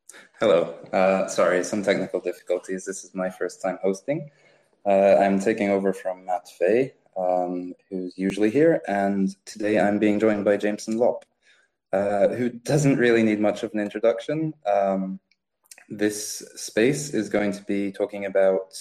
Hello. Sorry, some technical difficulties. This is my first time hosting. I'm taking over from Matt Fay, who's usually here, and today I'm being joined by Jameson Lopp, who doesn't really need much of an introduction. This space is going to be talking about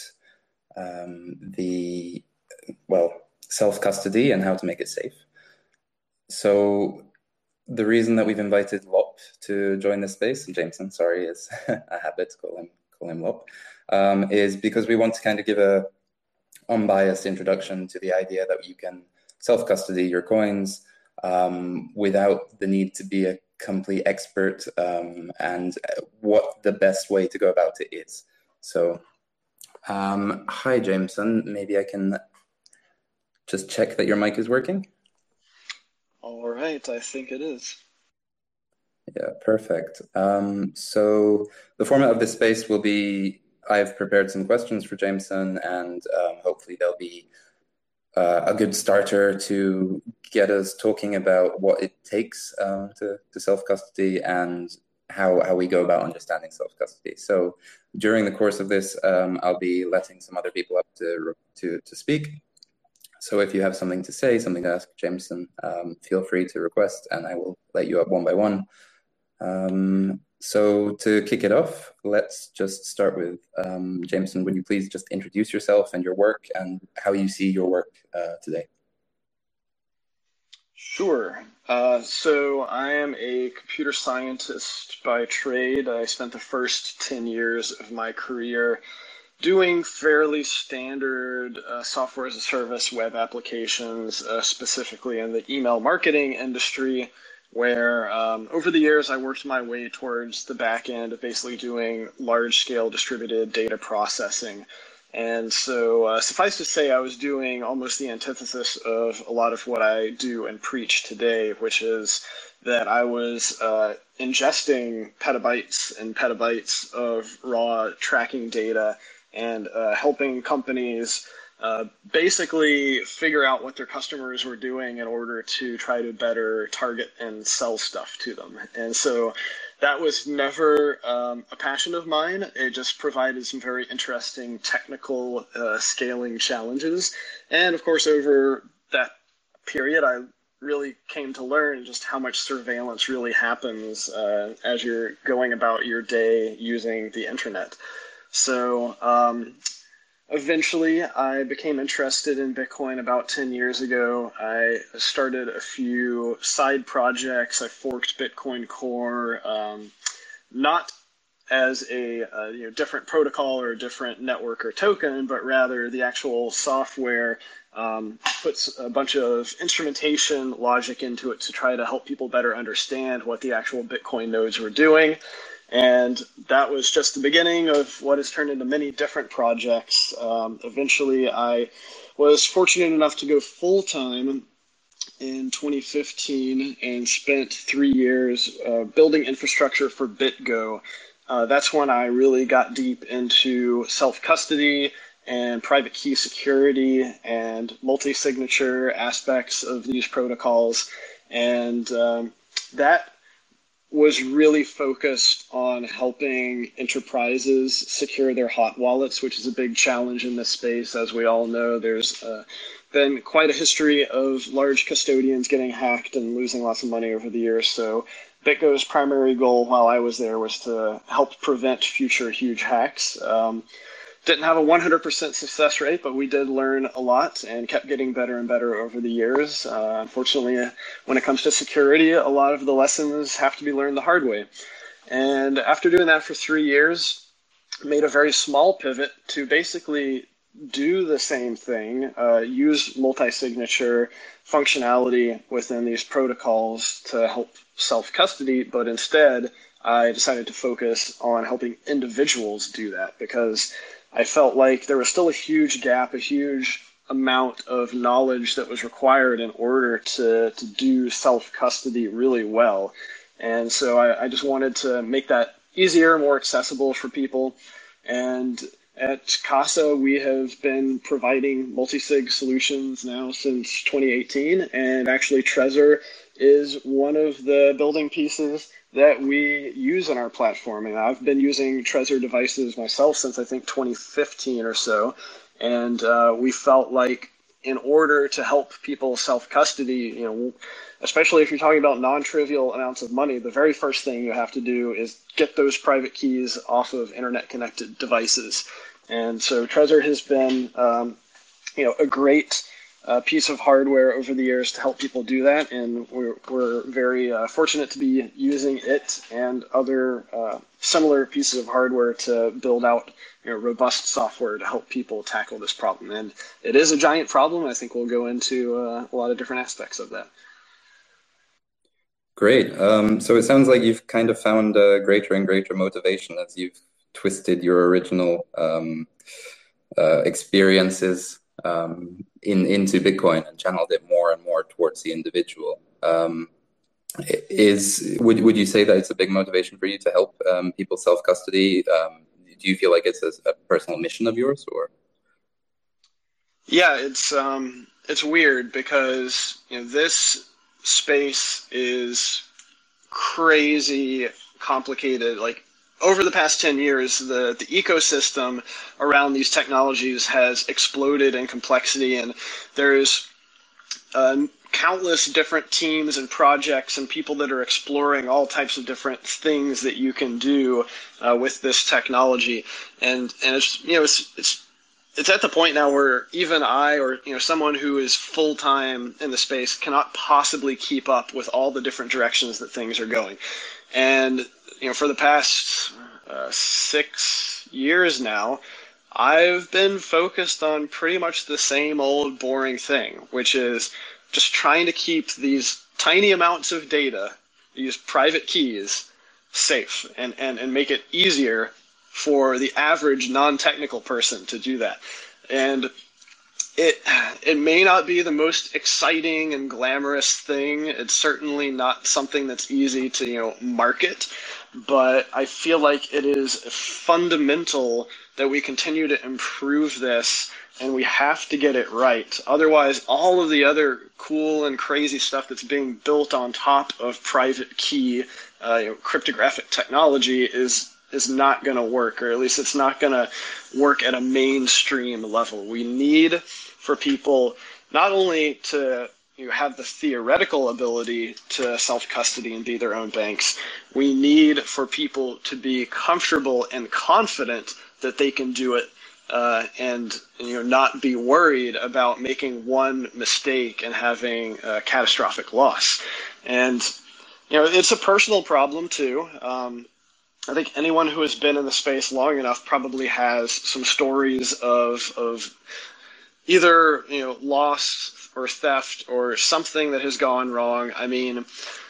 the, well, self-custody and how to make it safe. So the reason that we've invited Lop to join this space, and Jameson, sorry, is a habit, call him Lop, is because we want to kind of give a unbiased introduction to the idea that you can self-custody your coins without the need to be a complete expert, and what the best way to go about it is. So, hi Jameson, maybe I can just check that your mic is working. All right, I think it is. Yeah, perfect. So the format of this space will be, I've prepared some questions for Jameson, and hopefully they'll be a good starter to get us talking about what it takes to self-custody and how we go about understanding self-custody. So during the course of this, I'll be letting some other people up to speak. So if you have something to say, something to ask Jameson, feel free to request, and I will let you up one by one. So to kick it off, let's just start with Jameson. Would you please just introduce yourself and your work and how you see your work today? Sure. So I am a computer scientist by trade. I spent the first 10 years of my career doing fairly standard software as a service web applications, specifically in the email marketing industry, where over the years I worked my way towards the back end of basically doing large scale distributed data processing. And so, suffice to say, I was doing almost the antithesis of a lot of what I do and preach today, which is that I was ingesting petabytes and petabytes of raw tracking data and helping companies basically figure out what their customers were doing in order to try to better target and sell stuff to them. And so that was never a passion of mine. It just provided some very interesting technical scaling challenges. And of course, over that period, I really came to learn just how much surveillance really happens as you're going about your day using the internet. So eventually, I became interested in Bitcoin about 10 years ago. I started a few side projects. I forked Bitcoin Core, not as a different protocol or a different network or token, but rather the actual software puts a bunch of instrumentation logic into it to try to help people better understand what the actual Bitcoin nodes were doing. And that was just the beginning of what has turned into many different projects. Eventually, I was fortunate enough to go full time in 2015 and spent 3 years building infrastructure for BitGo. That's when I really got deep into self-custody and private key security and multi-signature aspects of these protocols. And that was really focused on helping enterprises secure their hot wallets, which is a big challenge in this space. As we all know, there's been quite a history of large custodians getting hacked and losing lots of money over the years. So BitGo's primary goal while I was there was to help prevent future huge hacks. Didn't have a 100% success rate, but we did learn a lot and kept getting better and better over the years. Unfortunately, when it comes to security, a lot of the lessons have to be learned the hard way. And after doing that for 3 years, made a very small pivot to basically do the same thing, use multi-signature functionality within these protocols to help self-custody, but instead I decided to focus on helping individuals do that because I felt like there was still a huge gap, a huge amount of knowledge that was required in order to do self-custody really well. And so I just wanted to make that easier, more accessible for people. And at Casa, we have been providing multi-sig solutions now since 2018, and actually Trezor is one of the building pieces that we use in our platform. And I've been using Trezor devices myself since I think 2015 or so. And we felt like in order to help people self-custody, especially if you're talking about non-trivial amounts of money, the very first thing you have to do is get those private keys off of internet-connected devices. And so Trezor has been, a great piece of hardware over the years to help people do that, and we're very fortunate to be using it and other similar pieces of hardware to build out robust software to help people tackle this problem. And it is a giant problem. I think we'll go into a lot of different aspects of that. Great. So it sounds like you've kind of found greater and greater motivation as you've twisted your original experiences into Bitcoin and channeled it more and more towards the individual. Would you say that it's a big motivation for you to help people self-custody? Do you feel like it's a personal mission of yours, or? Yeah, it's weird because this space is crazy complicated. Like over the past 10 years, the ecosystem around these technologies has exploded in complexity, and there's countless different teams and projects and people that are exploring all types of different things that you can do with this technology. And it's at the point now where even I, or someone who is full time in the space, cannot possibly keep up with all the different directions that things are going. And for the past 6 years now, I've been focused on pretty much the same old boring thing, which is just trying to keep these tiny amounts of data, these private keys, safe and make it easier for the average non-technical person to do that. And it may not be the most exciting and glamorous thing. It's certainly not something that's easy to market, but I feel like it is fundamental that we continue to improve this, and we have to get it right. Otherwise, all of the other cool and crazy stuff that's being built on top of private key cryptographic technology is not going to work, or at least it's not going to work at a mainstream level. We need for people not only to have the theoretical ability to self-custody and be their own banks, we need for people to be comfortable and confident that they can do it, and not be worried about making one mistake and having a catastrophic loss. And it's a personal problem too. I think anyone who has been in the space long enough probably has some stories of either loss or theft or something that has gone wrong. I mean,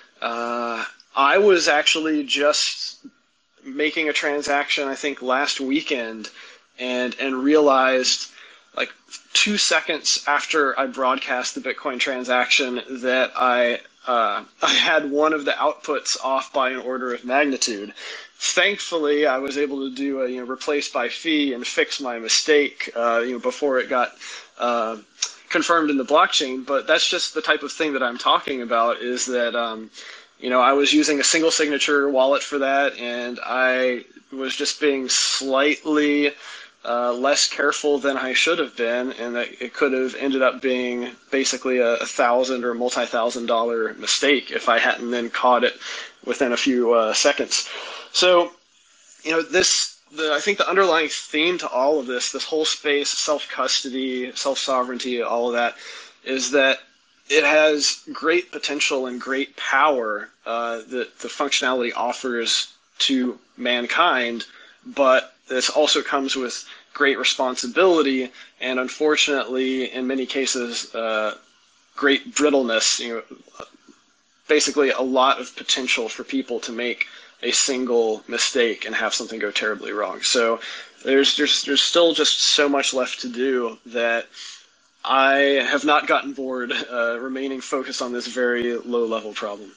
I was actually just making a transaction, I think last weekend, and realized like 2 seconds after I broadcast the Bitcoin transaction that I had one of the outputs off by an order of magnitude. Thankfully, I was able to do a replace by fee and fix my mistake before it got confirmed in the blockchain. But that's just the type of thing that I'm talking about, is that I was using a single signature wallet for that, and I was just being slightly less careful than I should have been, and that it could have ended up being basically a $1,000 or multi-$1,000 mistake if I hadn't then caught it within a few seconds. So, I think the underlying theme to all of this whole space, self-custody, self-sovereignty, all of that, is that it has great potential and great power that the functionality offers to mankind, but this also comes with great responsibility and, unfortunately, in many cases, great brittleness. Basically a lot of potential for people to make a single mistake and have something go terribly wrong. So there's still just so much left to do that I have not gotten bored remaining focused on this very low-level problem.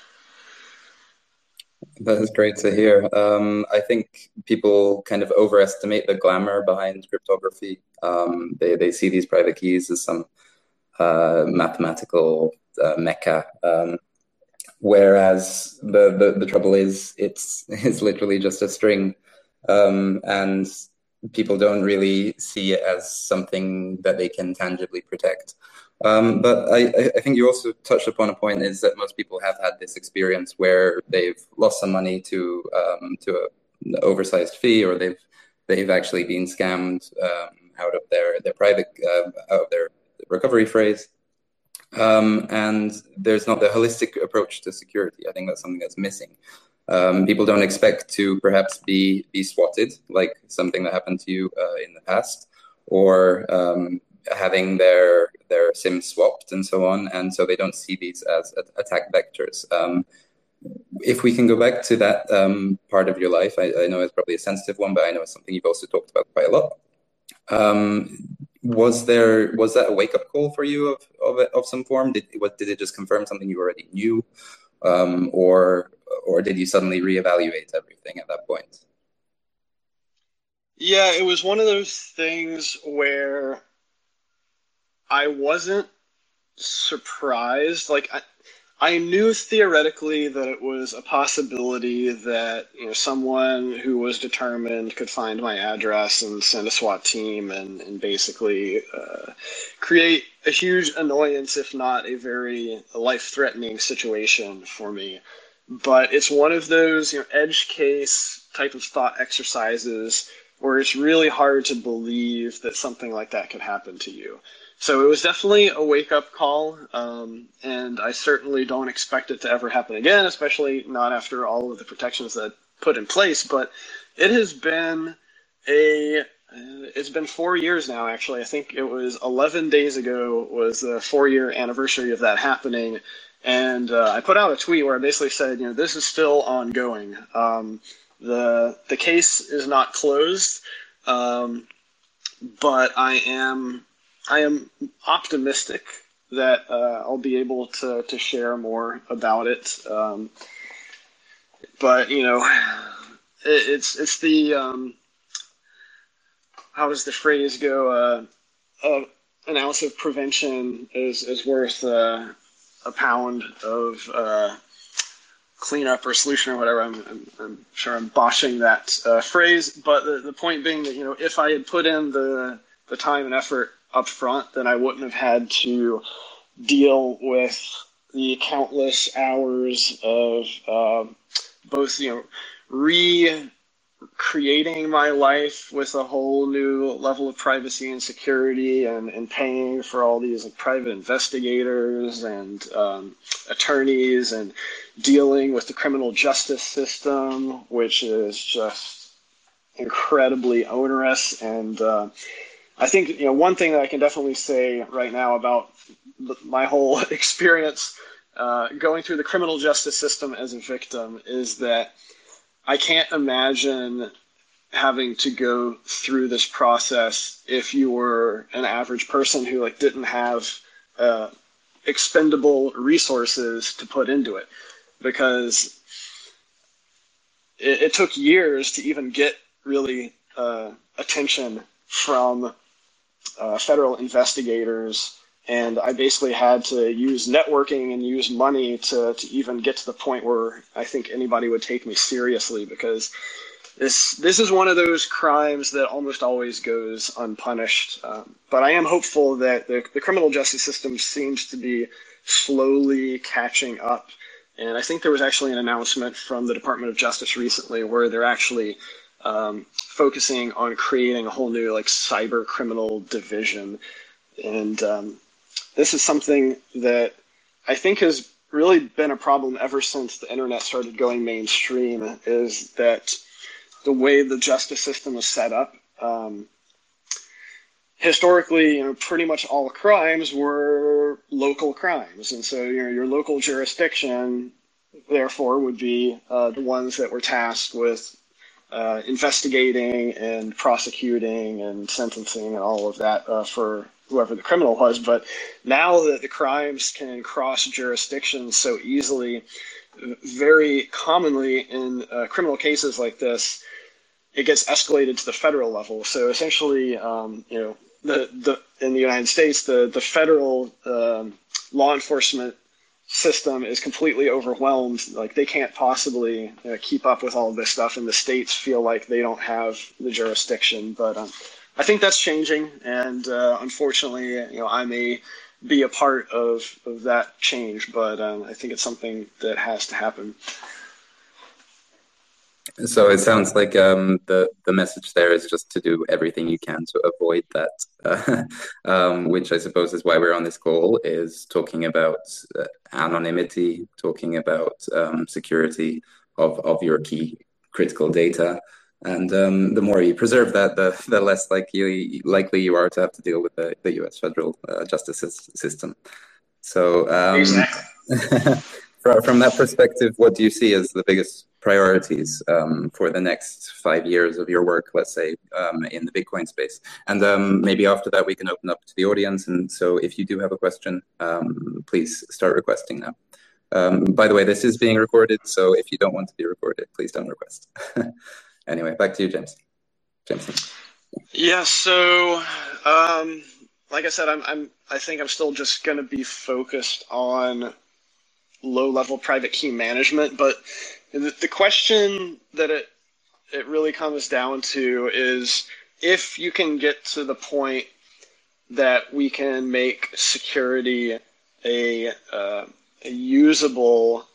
That is great to hear. I think people kind of overestimate the glamour behind cryptography. They see these private keys as some mathematical mecca. Whereas the trouble is it's literally just a string, and people don't really see it as something that they can tangibly protect. But I think you also touched upon a point, is that most people have had this experience where they've lost some money to an oversized fee, or they've actually been scammed out of their private out of their recovery phrase. And there's not the holistic approach to security. I think that's something that's missing. People don't expect to perhaps be swatted, like something that happened to you in the past, or having their SIM swapped and so on. And so they don't see these as attack vectors. If we can go back to that part of your life, I know it's probably a sensitive one, but I know it's something you've also talked about quite a lot. Was that a wake-up call for you of some form? Did it just confirm something you already knew, or did you suddenly reevaluate everything at that point? Yeah, it was one of those things where I wasn't surprised. Like I knew theoretically that it was a possibility that someone who was determined could find my address and send a SWAT team and basically create a huge annoyance, if not a very life-threatening situation for me. But it's one of those edge case type of thought exercises where it's really hard to believe that something like that could happen to you. So it was definitely a wake-up call, and I certainly don't expect it to ever happen again, especially not after all of the protections that put in place. But it has been it's been 4 years now, actually. I think it was 11 days ago was the 4-year anniversary of that happening, and I put out a tweet where I basically said, this is still ongoing. The case is not closed, but I am optimistic that I'll be able to share more about it. But it's the how does the phrase go? An ounce of prevention is worth a pound of cleanup or solution or whatever. I'm sure I'm botching that phrase, but the point being that if I had put in the time and effort up front, then I wouldn't have had to deal with the countless hours of both recreating my life with a whole new level of privacy and security, and paying for all these private investigators and attorneys, and dealing with the criminal justice system, which is just incredibly onerous. And I think one thing that I can definitely say right now about my whole experience going through the criminal justice system as a victim is that I can't imagine having to go through this process if you were an average person who didn't have expendable resources to put into it, because it took years to even get really attention from federal investigators, and I basically had to use networking and use money to even get to the point where I think anybody would take me seriously, because this is one of those crimes that almost always goes unpunished. But I am hopeful that the criminal justice system seems to be slowly catching up. And I think there was actually an announcement from the Department of Justice recently where they're actually focusing on creating a whole new cyber criminal division. And this is something that I think has really been a problem ever since the internet started going mainstream, is that the way the justice system is set up, historically, pretty much all crimes were local crimes. And so your local jurisdiction, therefore, would be the ones that were tasked with investigating and prosecuting and sentencing and all of that for whoever the criminal was. But now that the crimes can cross jurisdictions so easily, very commonly in criminal cases like this, it gets escalated to the federal level. So essentially, in the United States, the federal law enforcement system is completely overwhelmed. Like they can't possibly keep up with all of this stuff, and the states feel like they don't have the jurisdiction. But I think that's changing, and unfortunately, I may be a part of that change, but I think it's something that has to happen. So it sounds like the message there is just to do everything you can to avoid that, which I suppose is why we're on this call, is talking about anonymity, talking about security of your key critical data. And the more you preserve that, the less likely you are to have to deal with the US federal justice system. So Exactly. from that perspective, what do you see as the biggest priorities for the next 5 years of your work, let's say, in the Bitcoin space? And maybe after that, we can open up to the audience. And so if you do have a question, please start requesting now. By the way, this is being recorded, so if you don't want to be recorded, please don't request. Anyway, back to you, Jameson. Yeah, so like I said, I think I'm still just going to be focused on low-level private key management, but the question that it really comes down to is if you can get to the point that we can make security a usable,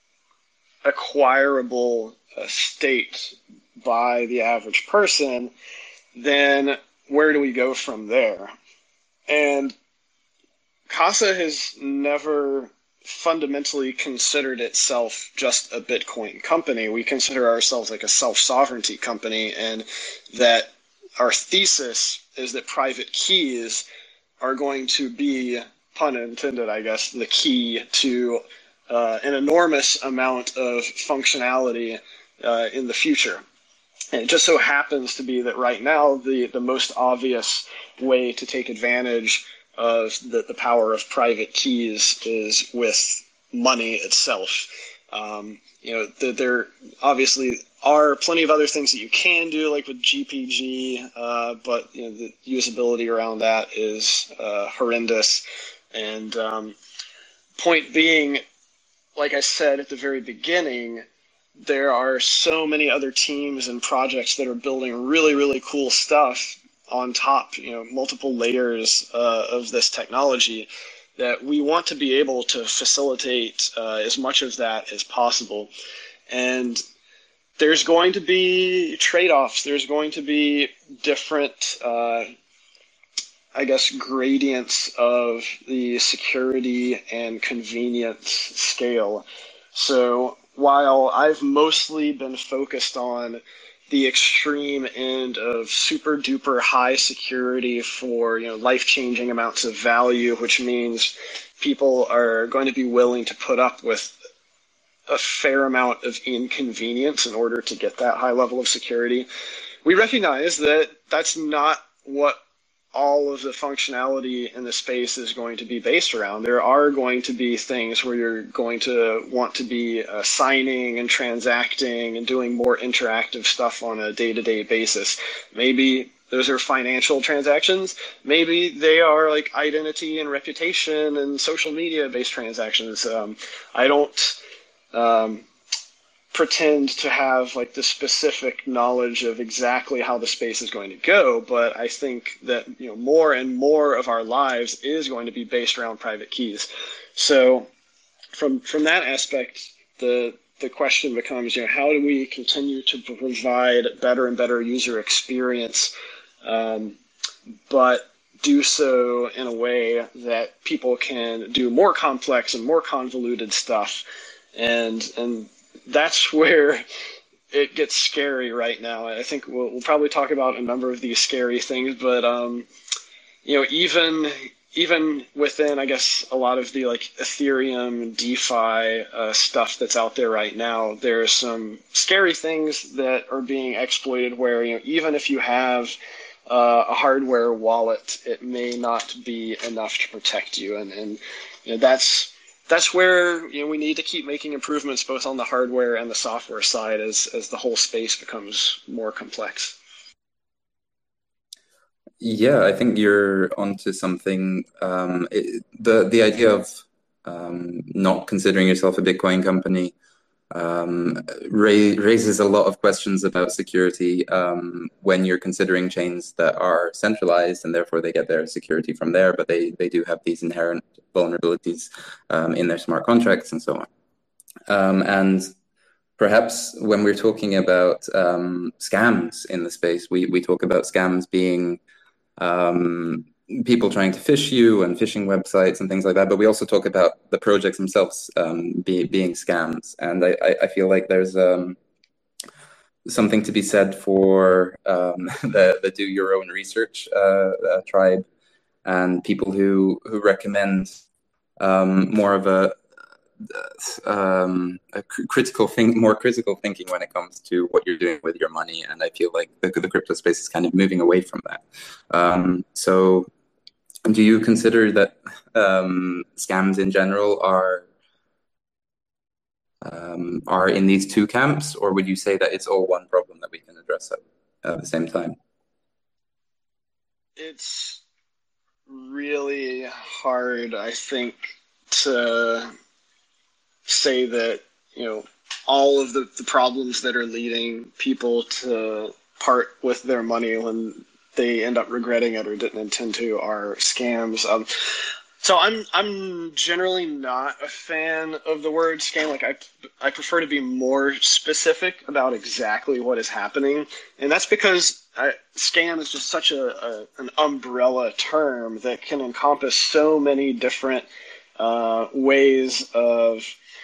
acquirable state by the average person, then where do we go from there? And Casa has never fundamentally considered itself just a Bitcoin company. We consider ourselves like a self-sovereignty company, and that our thesis is that private keys are going to be, pun intended, I guess, the key to an enormous amount of functionality in the future. And it just so happens to be that right now the most obvious way to take advantage of the power of private keys is with money itself. There obviously are plenty of other things that you can do, like with GPG, but the usability around that is horrendous. And point being, like I said at the very beginning, there are so many other teams and projects that are building really, really cool stuff on top, multiple layers of this technology, that we want to be able to facilitate as much of that as possible. And there's going to be trade-offs. There's going to be different, gradients of the security and convenience scale. So while I've mostly been focused on the extreme end of super duper high security for life-changing amounts of value, which means people are going to be willing to put up with a fair amount of inconvenience in order to get that high level of security, we recognize that that's not what all of the functionality in the space is going to be based around. There are going to be things where you're going to want to be signing and transacting and doing more interactive stuff on a day-to-day basis. Maybe those are financial transactions. Maybe they are like identity and reputation and social media-based transactions. I don't pretend to have like the specific knowledge of exactly how the space is going to go, but I think that more and more of our lives is going to be based around private keys. So from that aspect, the question becomes, how do we continue to provide better and better user experience, but do so in a way that people can do more complex and more convoluted stuff, and that's where it gets scary right now. I think we'll probably talk about a number of these scary things, but even within, I guess, a lot of the like Ethereum, DeFi stuff that's out there right now, there's some scary things that are being exploited where even if you have a hardware wallet, it may not be enough to protect you, and that's where we need to keep making improvements both on the hardware and the software side as the whole space becomes more complex. Yeah, I think you're onto something. The idea of not considering yourself a Bitcoin company raises a lot of questions about security when you're considering chains that are centralized and therefore they get their security from there, but they do have these inherent vulnerabilities in their smart contracts and so on. And perhaps when we're talking about scams in the space, we talk about scams being people trying to phish you and phishing websites and things like that. But we also talk about the projects themselves being scams. And I feel like there's something to be said for the do your own research tribe and people who recommend more of a more critical thinking when it comes to what you're doing with your money, and I feel like the crypto space is kind of moving away from that. So, do you consider that scams in general are in these two camps, or would you say that it's all one problem that we can address at the same time? It's really hard, I think, to say that, all of the problems that are leading people to part with their money when they end up regretting it or didn't intend to are scams. So I'm generally not a fan of the word scam. Like I prefer to be more specific about exactly what is happening, and that's because scam is just such an umbrella term that can encompass so many different ways of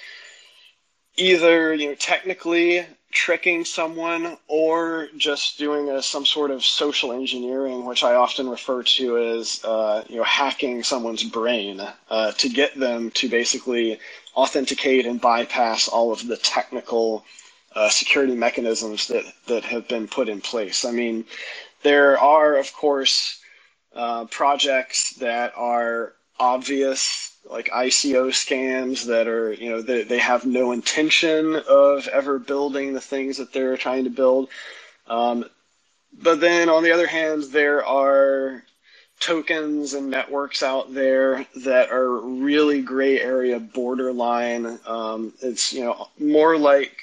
either technically tricking someone or just doing some sort of social engineering, which I often refer to as hacking someone's brain to get them to basically authenticate and bypass all of the technical security mechanisms that have been put in place. I mean, there are, of course, projects that are obvious, like ICO scams that are, they have no intention of ever building the things that they're trying to build. But then on the other hand, there are tokens and networks out there that are really gray area, borderline. It's, more like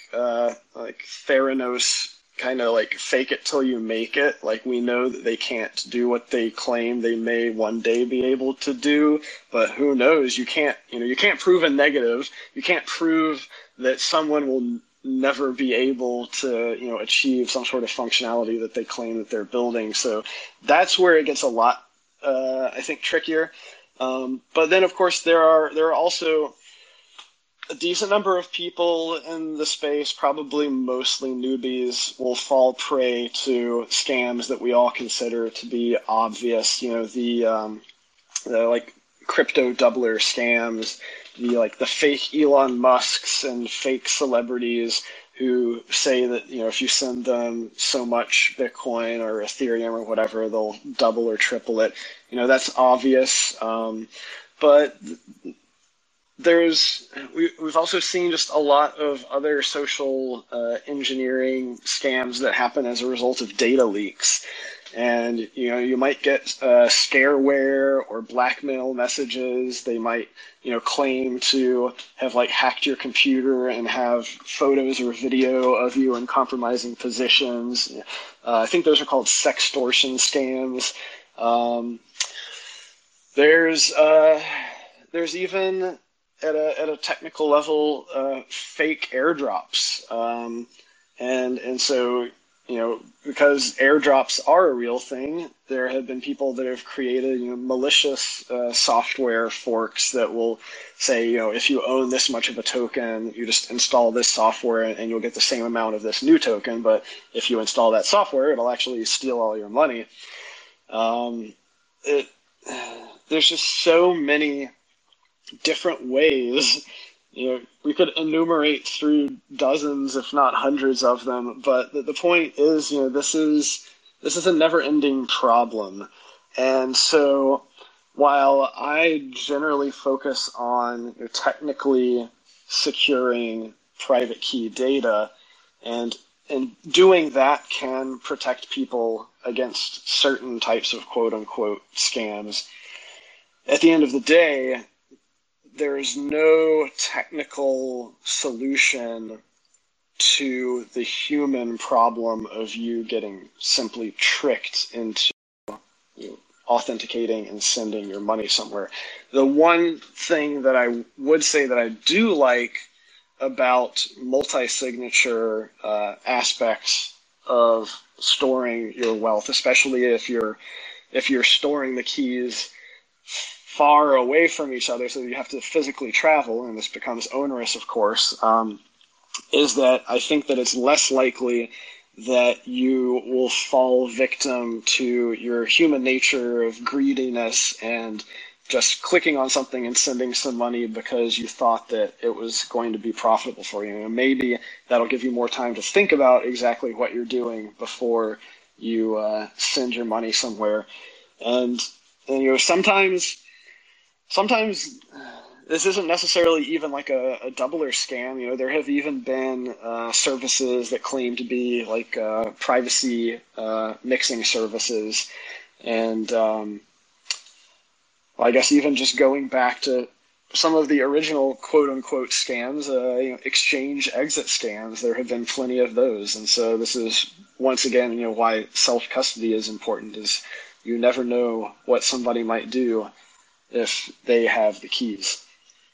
Theranos, kind of like fake it till you make it. Like, we know that they can't do what they claim they may one day be able to do, but who knows? You can't prove a negative. You can't prove that someone will never be able to, achieve some sort of functionality that they claim that they're building. So that's where it gets a lot, I think, trickier. But then, of course, there are also a decent number of people in the space, probably mostly newbies, will fall prey to scams that we all consider to be obvious. The like crypto doubler scams, the fake Elon Musks and fake celebrities who say that, if you send them so much Bitcoin or Ethereum or whatever, they'll double or triple it. That's obvious. But we've also seen just a lot of other social engineering scams that happen as a result of data leaks. And, you might get scareware or blackmail messages. They might, claim to have hacked your computer and have photos or video of you in compromising positions. I think those are called sextortion scams. There's even at a technical level, fake airdrops. And so, because airdrops are a real thing, there have been people that have created, malicious software forks that will say, if you own this much of a token, you just install this software and you'll get the same amount of this new token. But if you install that software, it'll actually steal all your money. There's just so many different ways. We could enumerate through dozens, if not hundreds of them, but the point is, this is a never-ending problem. And so while I generally focus on technically securing private key data, and doing that can protect people against certain types of quote-unquote scams, at the end of the day, there's no technical solution to the human problem of you getting simply tricked into authenticating and sending your money somewhere. The one thing that I would say that I do like about multi-signature aspects of storing your wealth, especially if you're storing the keys far away from each other, so you have to physically travel, and this becomes onerous, of course, is that I think that it's less likely that you will fall victim to your human nature of greediness and just clicking on something and sending some money because you thought that it was going to be profitable for you. And maybe that'll give you more time to think about exactly what you're doing before you send your money somewhere. And sometimes this isn't necessarily even like a doubler scam. There have even been services that claim to be like privacy mixing services. And I guess even just going back to some of the original quote unquote scams, exchange exit scams, there have been plenty of those. And so this is once again, why self-custody is important, is you never know what somebody might do if they have the keys.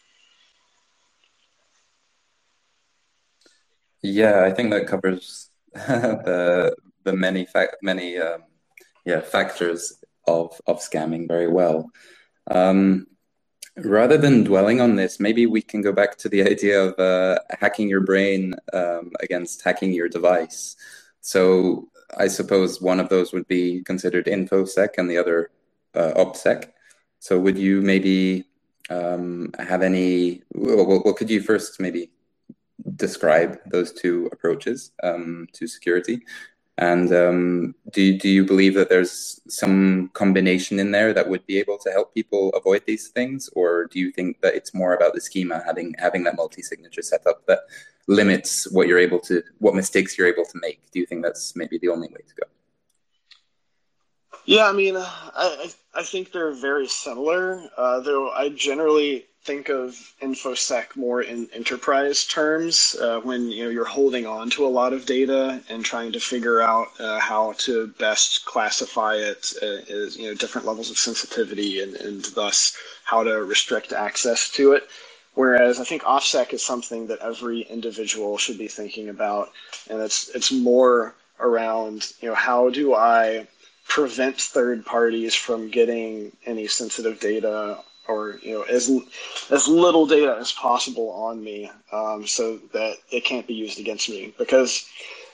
Yeah, I think that covers the many factors of scamming very well. Um, Rather than dwelling on this, maybe we can go back to the idea of hacking your brain against hacking your device. So I suppose one of those would be considered InfoSec and the other OPSEC. So would you maybe have any? Well, could you first maybe describe those two approaches to security? And do you believe that there's some combination in there that would be able to help people avoid these things, or do you think that it's more about the schema having that multi-signature setup that limits what mistakes you're able to make? Do you think that's maybe the only way to go? Yeah, I mean, I think they're very similar, though I generally think of InfoSec more in enterprise terms when you're holding on to a lot of data and trying to figure out how to best classify it as different levels of sensitivity and thus how to restrict access to it. Whereas I think OffSec is something that every individual should be thinking about, and it's more around how do I prevent third parties from getting any sensitive data or as little data as possible on me, so that it can't be used against me. Because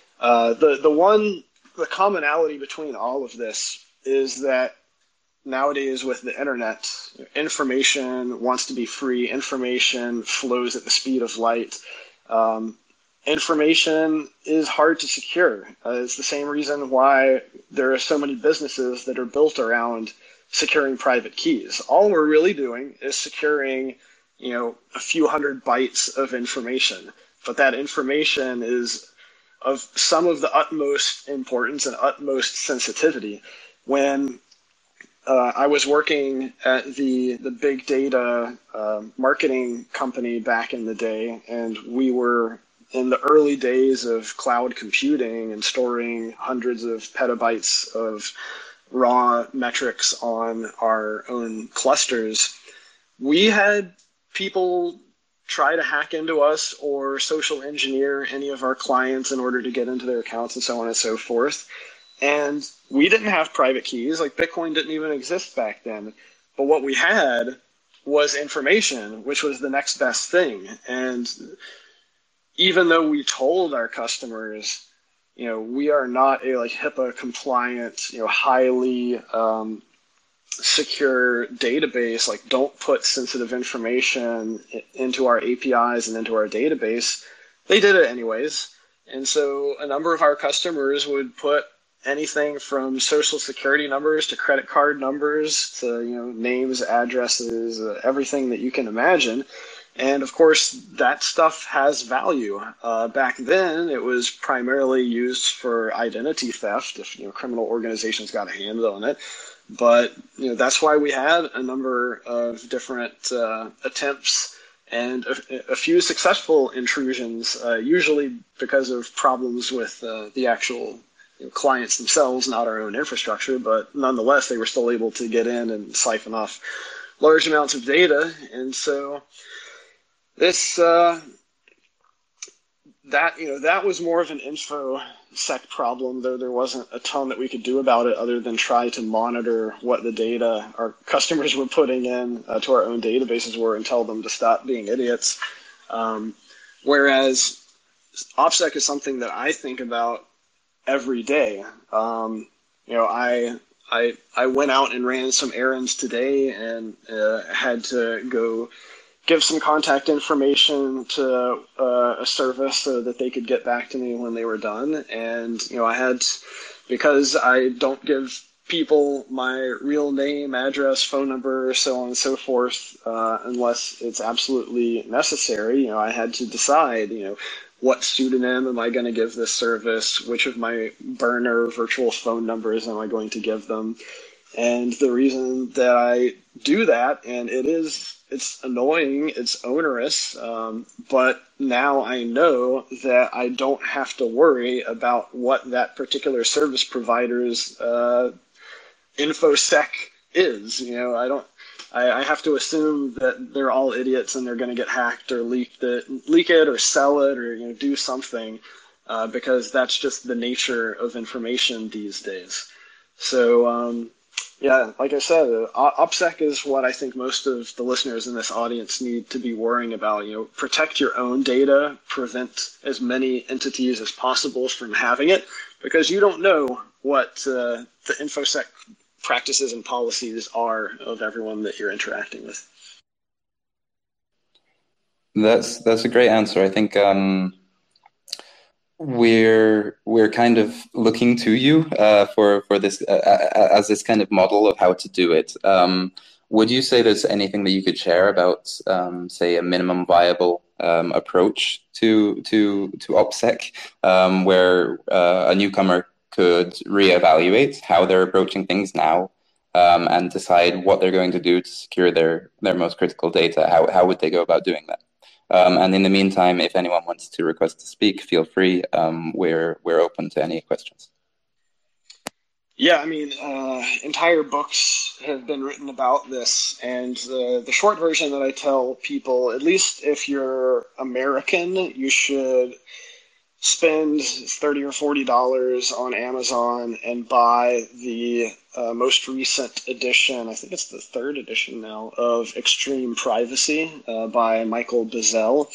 the commonality between all of this is that nowadays with the internet, information wants to be free. Information flows at the speed of light. Information is hard to secure. It's the same reason why there are so many businesses that are built around securing private keys. All we're really doing is securing, a few hundred bytes of information. But that information is of some of the utmost importance and utmost sensitivity. When I was working at the big data marketing company back in the day, and we were in the early days of cloud computing and storing hundreds of petabytes of raw metrics on our own clusters. We had people try to hack into us or social engineer any of our clients in order to get into their accounts and so on and so forth. And we didn't have private keys. Like, Bitcoin didn't even exist back then. But what we had was information, which was the next best thing. And even though we told our customers, we are not a HIPAA compliant, highly secure database, don't put sensitive information into our APIs and into our database, they did it anyways. And so a number of our customers would put anything from social security numbers to credit card numbers to names, addresses, everything that you can imagine. And of course, that stuff has value. Back then, it was primarily used for identity theft if criminal organizations got a handle on it. But that's why we had a number of different attempts and a few successful intrusions, usually because of problems with the actual clients themselves, not our own infrastructure. But nonetheless, they were still able to get in and siphon off large amounts of data. And so this that was more of an InfoSec problem, though there wasn't a ton that we could do about it other than try to monitor what the data our customers were putting in to our own databases were and tell them to stop being idiots. Whereas OPSEC is something that I think about every day. I went out and ran some errands today and had to go give some contact information to a service so that they could get back to me when they were done. And, because I don't give people my real name, address, phone number, so on and so forth, unless it's absolutely necessary, I had to decide, what pseudonym am I going to give this service? Which of my burner virtual phone numbers am I going to give them? And the reason that I do that, and it's annoying, it's onerous, but now I know that I don't have to worry about what that particular service provider's InfoSec is. I have to assume that they're all idiots and they're going to get hacked or leak it or sell it or do something, because that's just the nature of information these days. So yeah, like I said, OPSEC is what I think most of the listeners in this audience need to be worrying about. Protect your own data, prevent as many entities as possible from having it, because you don't know what the InfoSec practices and policies are of everyone that you're interacting with. That's a great answer. I think we're kind of looking to you for this as this kind of model of how to do it. Would you say there's anything that you could share about, say, a minimum viable approach to OPSEC, where a newcomer could reevaluate how they're approaching things now, and decide what they're going to do to secure their most critical data? How would they go about doing that? And in the meantime, if anyone wants to request to speak, feel free. We're open to any questions. Yeah, entire books have been written about this, and the short version that I tell people, at least if you're American, you should spend $30 or $40 on Amazon and buy the most recent edition, I think it's the third edition now, of Extreme Privacy by Michael Bizel.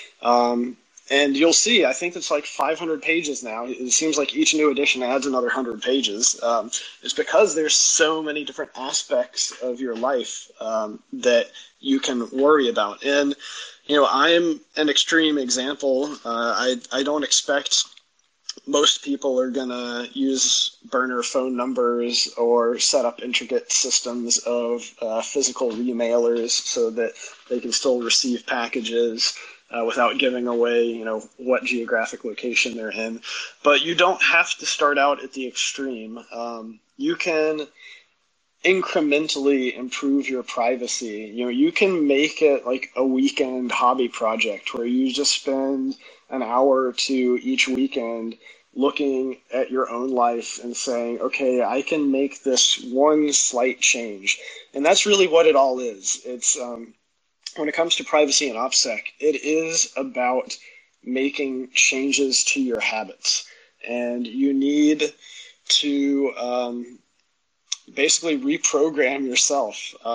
And you'll see, I think it's like 500 pages now. It seems like each new edition adds another 100 pages. It's because there's so many different aspects of your life that you can worry about. And I'm an extreme example. I don't expect most people are going to use burner phone numbers or set up intricate systems of physical remailers so that they can still receive packages without giving away, what geographic location they're in. But you don't have to start out at the extreme. You can incrementally improve your privacy. You can make it like a weekend hobby project where you just spend an hour or two each weekend looking at your own life and saying, okay, I can make this one slight change. And that's really what it all is. It's when it comes to privacy and OPSEC, it is about making changes to your habits. And you need to basically reprogram yourself.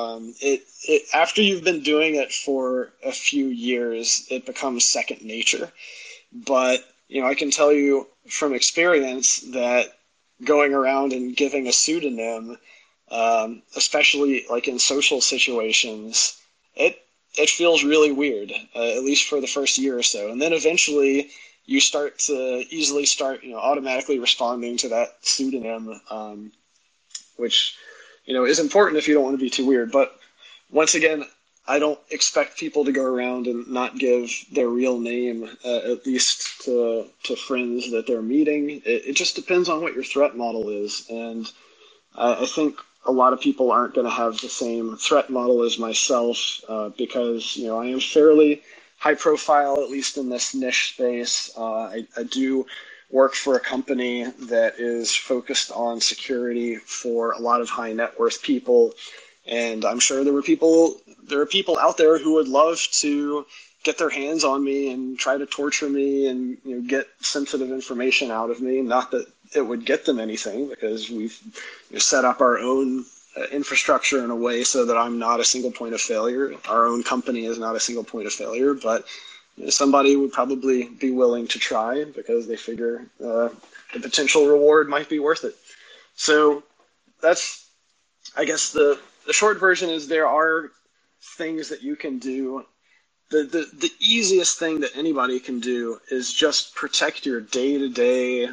After you've been doing it for a few years, it becomes second nature. But, I can tell you from experience that going around and giving a pseudonym, especially like in social situations, it feels really weird, at least for the first year or so. And then eventually you start to easily automatically responding to that pseudonym, which, is important if you don't want to be too weird. But once again, I don't expect people to go around and not give their real name, at least to friends that they're meeting. It just depends on what your threat model is. And I think a lot of people aren't going to have the same threat model as myself because, I am fairly high profile, at least in this niche space. I do work for a company that is focused on security for a lot of high net worth people. And I'm sure there are people out there who would love to get their hands on me and try to torture me and get sensitive information out of me. Not that it would get them anything, because we've set up our own infrastructure in a way so that I'm not a single point of failure. Our own company is not a single point of failure, but somebody would probably be willing to try because they figure the potential reward might be worth it. So that's, I guess, the short version is there are things that you can do. The easiest thing that anybody can do is just protect your day-to-day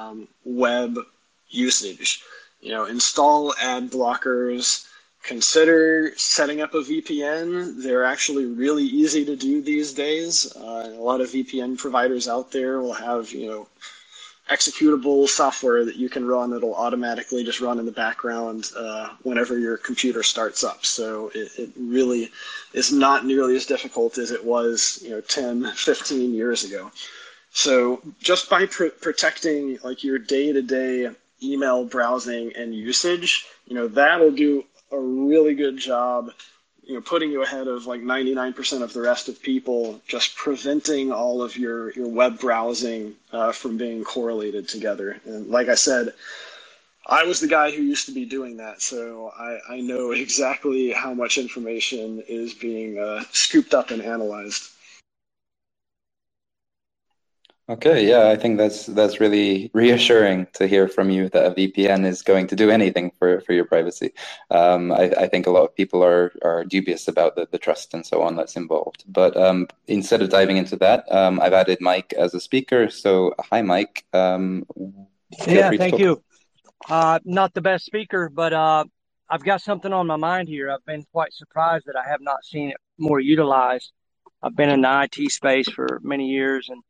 web usage. Install ad blockers, consider setting up a VPN. They're actually really easy to do these days. A lot of VPN providers out there will have, executable software that you can run that'll automatically just run in the background whenever your computer starts up. So it really is not nearly as difficult as it was 10, 15 years ago. So just by protecting like your day-to-day email browsing and usage, that'll do a really good job putting you ahead of like 99% of the rest of people, just preventing all of your web browsing from being correlated together. And like I said, I was the guy who used to be doing that, so I know exactly how much information is being scooped up and analyzed. Okay, yeah, I think that's really reassuring to hear from you that a VPN is going to do anything for your privacy. I think a lot of people are dubious about the trust and so on that's involved. But instead of diving into that, I've added Mike as a speaker. So hi, Mike. Feel free to Thank talk. you. Not the best speaker, but I've got something on my mind here. I've been quite surprised that I have not seen it more utilized. I've been in the IT space for many years, and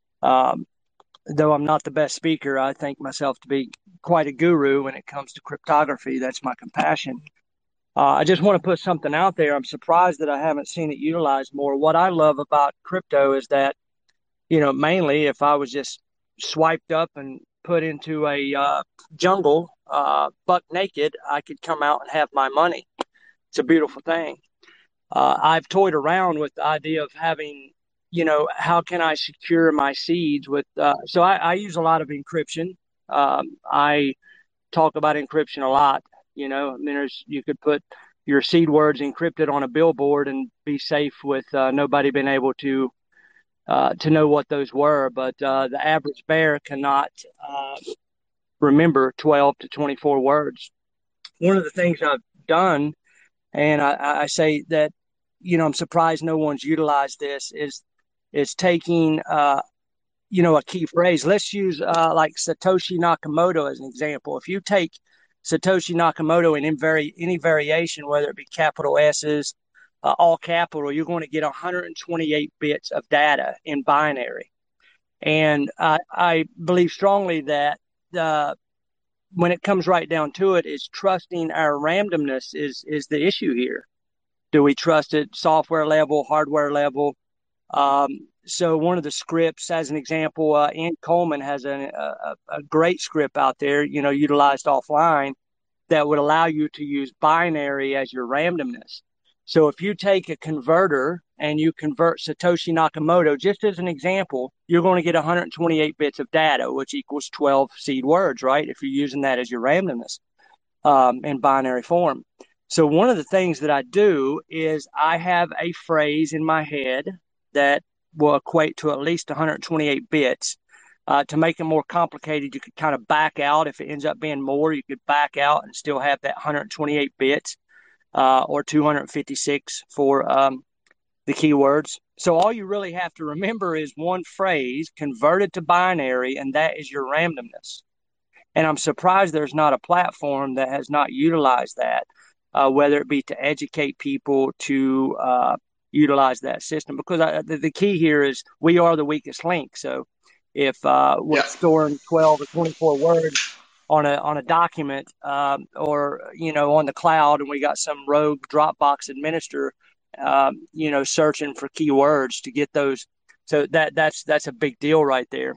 though I'm not the best speaker, I think myself to be quite a guru when it comes to cryptography. That's my compassion. I just want to put something out there. I'm surprised that I haven't seen it utilized more. What I love about crypto is that, mainly if I was just swiped up and put into a jungle, buck naked, I could come out and have my money. It's a beautiful thing. I've toyed around with the idea of having, how can I secure my seeds with, so I use a lot of encryption. I talk about encryption a lot. You could put your seed words encrypted on a billboard and be safe with nobody being able to know what those were. But the average bear cannot remember 12 to 24 words. One of the things I've done, and I say that, I'm surprised no one's utilized this, is taking, a key phrase. Let's use like Satoshi Nakamoto as an example. If you take Satoshi Nakamoto in any variation, whether it be capital S's, all capital, you're going to get 128 bits of data in binary. And I believe strongly that when it comes right down to it, is trusting our randomness is the issue here. Do we trust it software level, hardware level? So one of the scripts, as an example, Ann Coleman has a great script out there, utilized offline, that would allow you to use binary as your randomness. So if you take a converter and you convert Satoshi Nakamoto, just as an example, you're going to get 128 bits of data, which equals 12 seed words, right? If you're using that as your randomness in binary form. So one of the things that I do is I have a phrase in my head that will equate to at least 128 bits. To make it more complicated, you could kind of back out. If it ends up being more, you could back out and still have that 128 bits or 256 for the keywords. So all you really have to remember is one phrase converted to binary, and that is your randomness. And I'm surprised there's not a platform that has not utilized that. whether it be to educate people to utilize that system. Because the key here is we are the weakest link. So if we're Yeah. storing 12 or 24 words on a document, or on the cloud, and we got some rogue Dropbox administrator searching for keywords to get those, so that's a big deal right there.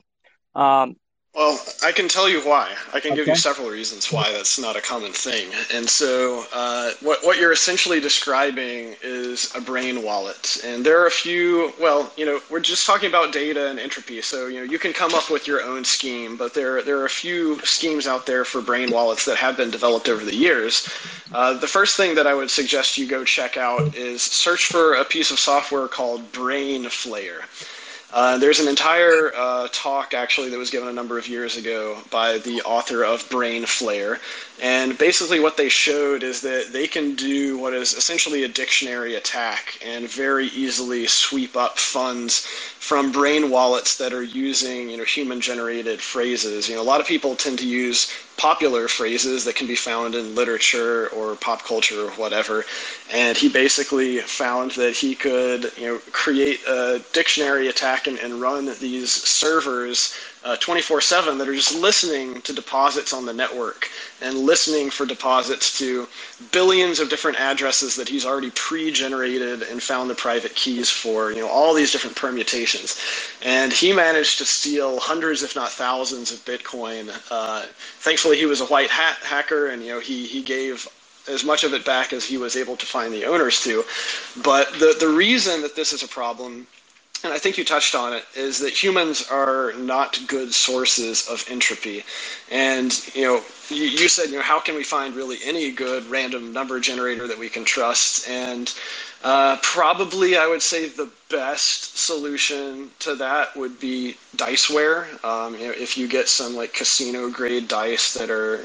Well, I can tell you why. I can give you Okay. several reasons why that's not a common thing. And so, what you're essentially describing is a brain wallet. And there are a few. Well, we're just talking about data and entropy, so you can come up with your own scheme. But there are a few schemes out there for brain wallets that have been developed over the years. The first thing that I would suggest you go check out is search for a piece of software called Brainflare. There's an entire talk actually that was given a number of years ago by the author of Brainflare. And basically what they showed is that they can do what is essentially a dictionary attack and very easily sweep up funds from brain wallets that are using human generated phrases. A lot of people tend to use popular phrases that can be found in literature or pop culture or whatever. And he basically found that he could create a dictionary attack and run these servers 24/7 that are just listening to deposits on the network and listening for deposits to billions of different addresses that he's already pre-generated and found the private keys for, all these different permutations. And he managed to steal hundreds, if not thousands, of Bitcoin. Thankfully, he was a white hat hacker, and he gave as much of it back as he was able to find the owners to. But the reason that this is a problem, and I think you touched on it, is that humans are not good sources of entropy. And you said, how can we find really any good random number generator that we can trust? And probably I would say the best solution to that would be Diceware. If you get some like casino grade dice that are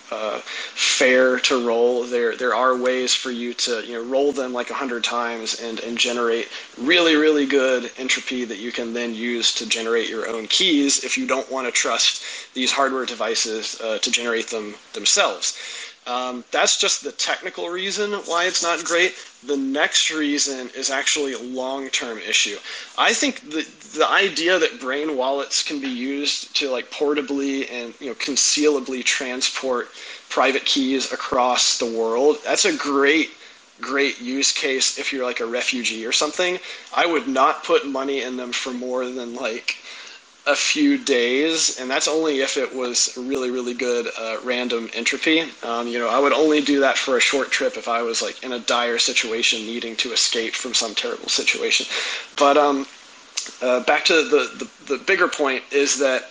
fair to roll, there are ways for you to roll them like 100 times and generate really good entropy that you can then use to generate your own keys if you don't want to trust these hardware devices to generate them themselves. That's just the technical reason why it's not great. The next reason is actually a long-term issue. I think the idea that brain wallets can be used to like portably and concealably transport private keys across the world, that's a great use case if you're like a refugee or something. I would not put money in them for more than like a few days, and that's only if it was really good random entropy. I would only do that for a short trip if I was like in a dire situation needing to escape from some terrible situation. But back to the bigger point is that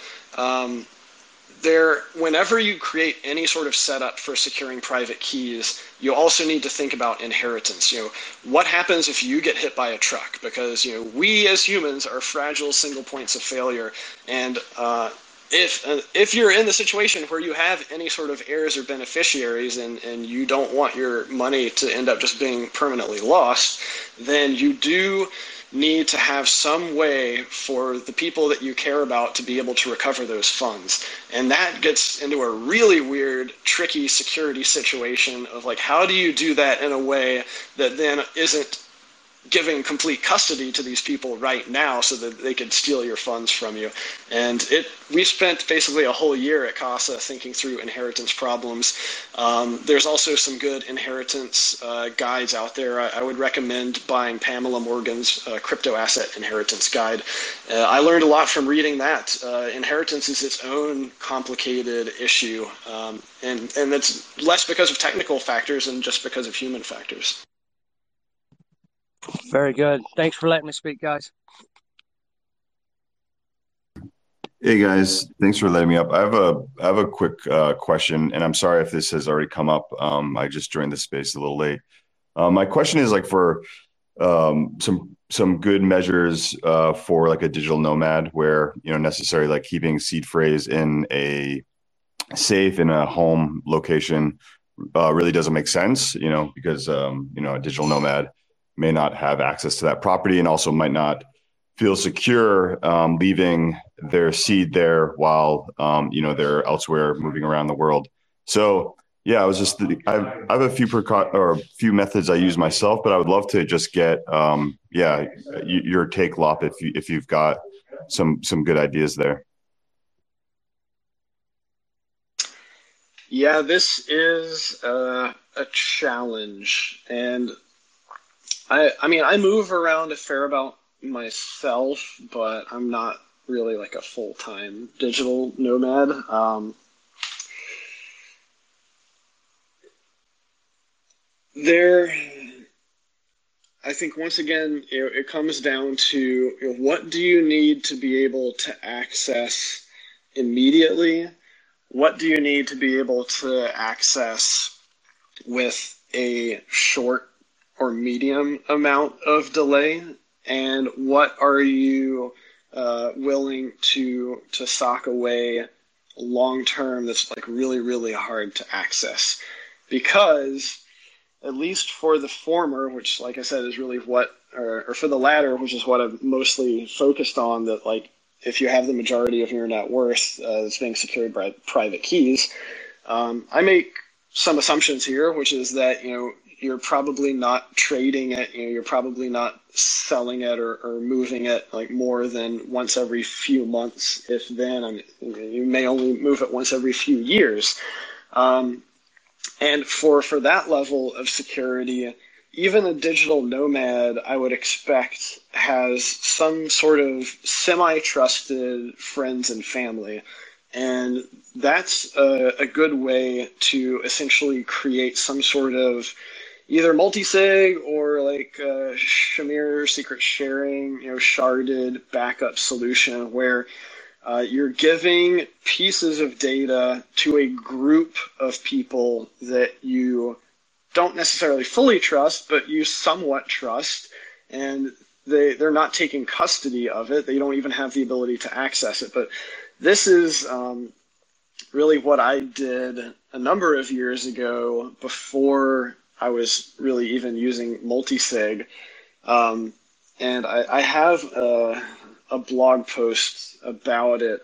whenever you create any sort of setup for securing private keys, you also need to think about inheritance. What happens if you get hit by a truck? Because we as humans are fragile single points of failure, and if you're in the situation where you have any sort of heirs or beneficiaries and you don't want your money to end up just being permanently lost, then you do need to have some way for the people that you care about to be able to recover those funds. And that gets into a really weird, tricky security situation of like, how do you do that in a way that then isn't giving complete custody to these people right now so that they could steal your funds from you? And we spent basically a whole year at CASA thinking through inheritance problems. There's also some good inheritance guides out there. I would recommend buying Pamela Morgan's Crypto Asset Inheritance Guide. I learned a lot from reading that. Inheritance is its own complicated issue, and it's less because of technical factors and just because of human factors. Very good. Thanks for letting me speak, guys. Hey guys, thanks for letting me up. I have a quick question, and I'm sorry if this has already come up. I just joined the space a little late. My question is like for some good measures for like a digital nomad, where necessarily like keeping seed phrase in a safe in a home location really doesn't make sense. Because a digital nomad may not have access to that property and also might not feel secure leaving their seed there while they're elsewhere moving around the world. So Yeah, I have a a few methods I use myself, but I would love to just get your take, Lop, if you've got some good ideas there. Yeah, this is a challenge, and I mean, I move around a fair amount myself, but I'm not really like a full-time digital nomad. There, I think once again, it comes down to, what do you need to be able to access immediately? What do you need to be able to access with a short or medium amount of delay? And what are you willing to sock away long term that's like really, really hard to access? Because at least for the former, which, like I said, is really or for the latter, which is what I've mostly focused on, that like if you have the majority of your net worth that's being secured by private keys, I make some assumptions here, which is that, you're probably not trading it, you're probably not selling it or moving it like more than once every few months, if then. I mean, you may only move it once every few years. And for that level of security, even a digital nomad, I would expect, has some sort of semi-trusted friends and family. And that's a good way to essentially create some sort of either multi-sig or like Shamir secret sharing, sharded backup solution where you're giving pieces of data to a group of people that you don't necessarily fully trust, but you somewhat trust, and they're not taking custody of it. They don't even have the ability to access it. But this is really what I did a number of years ago before I was really even using multisig. And I have a blog post about it,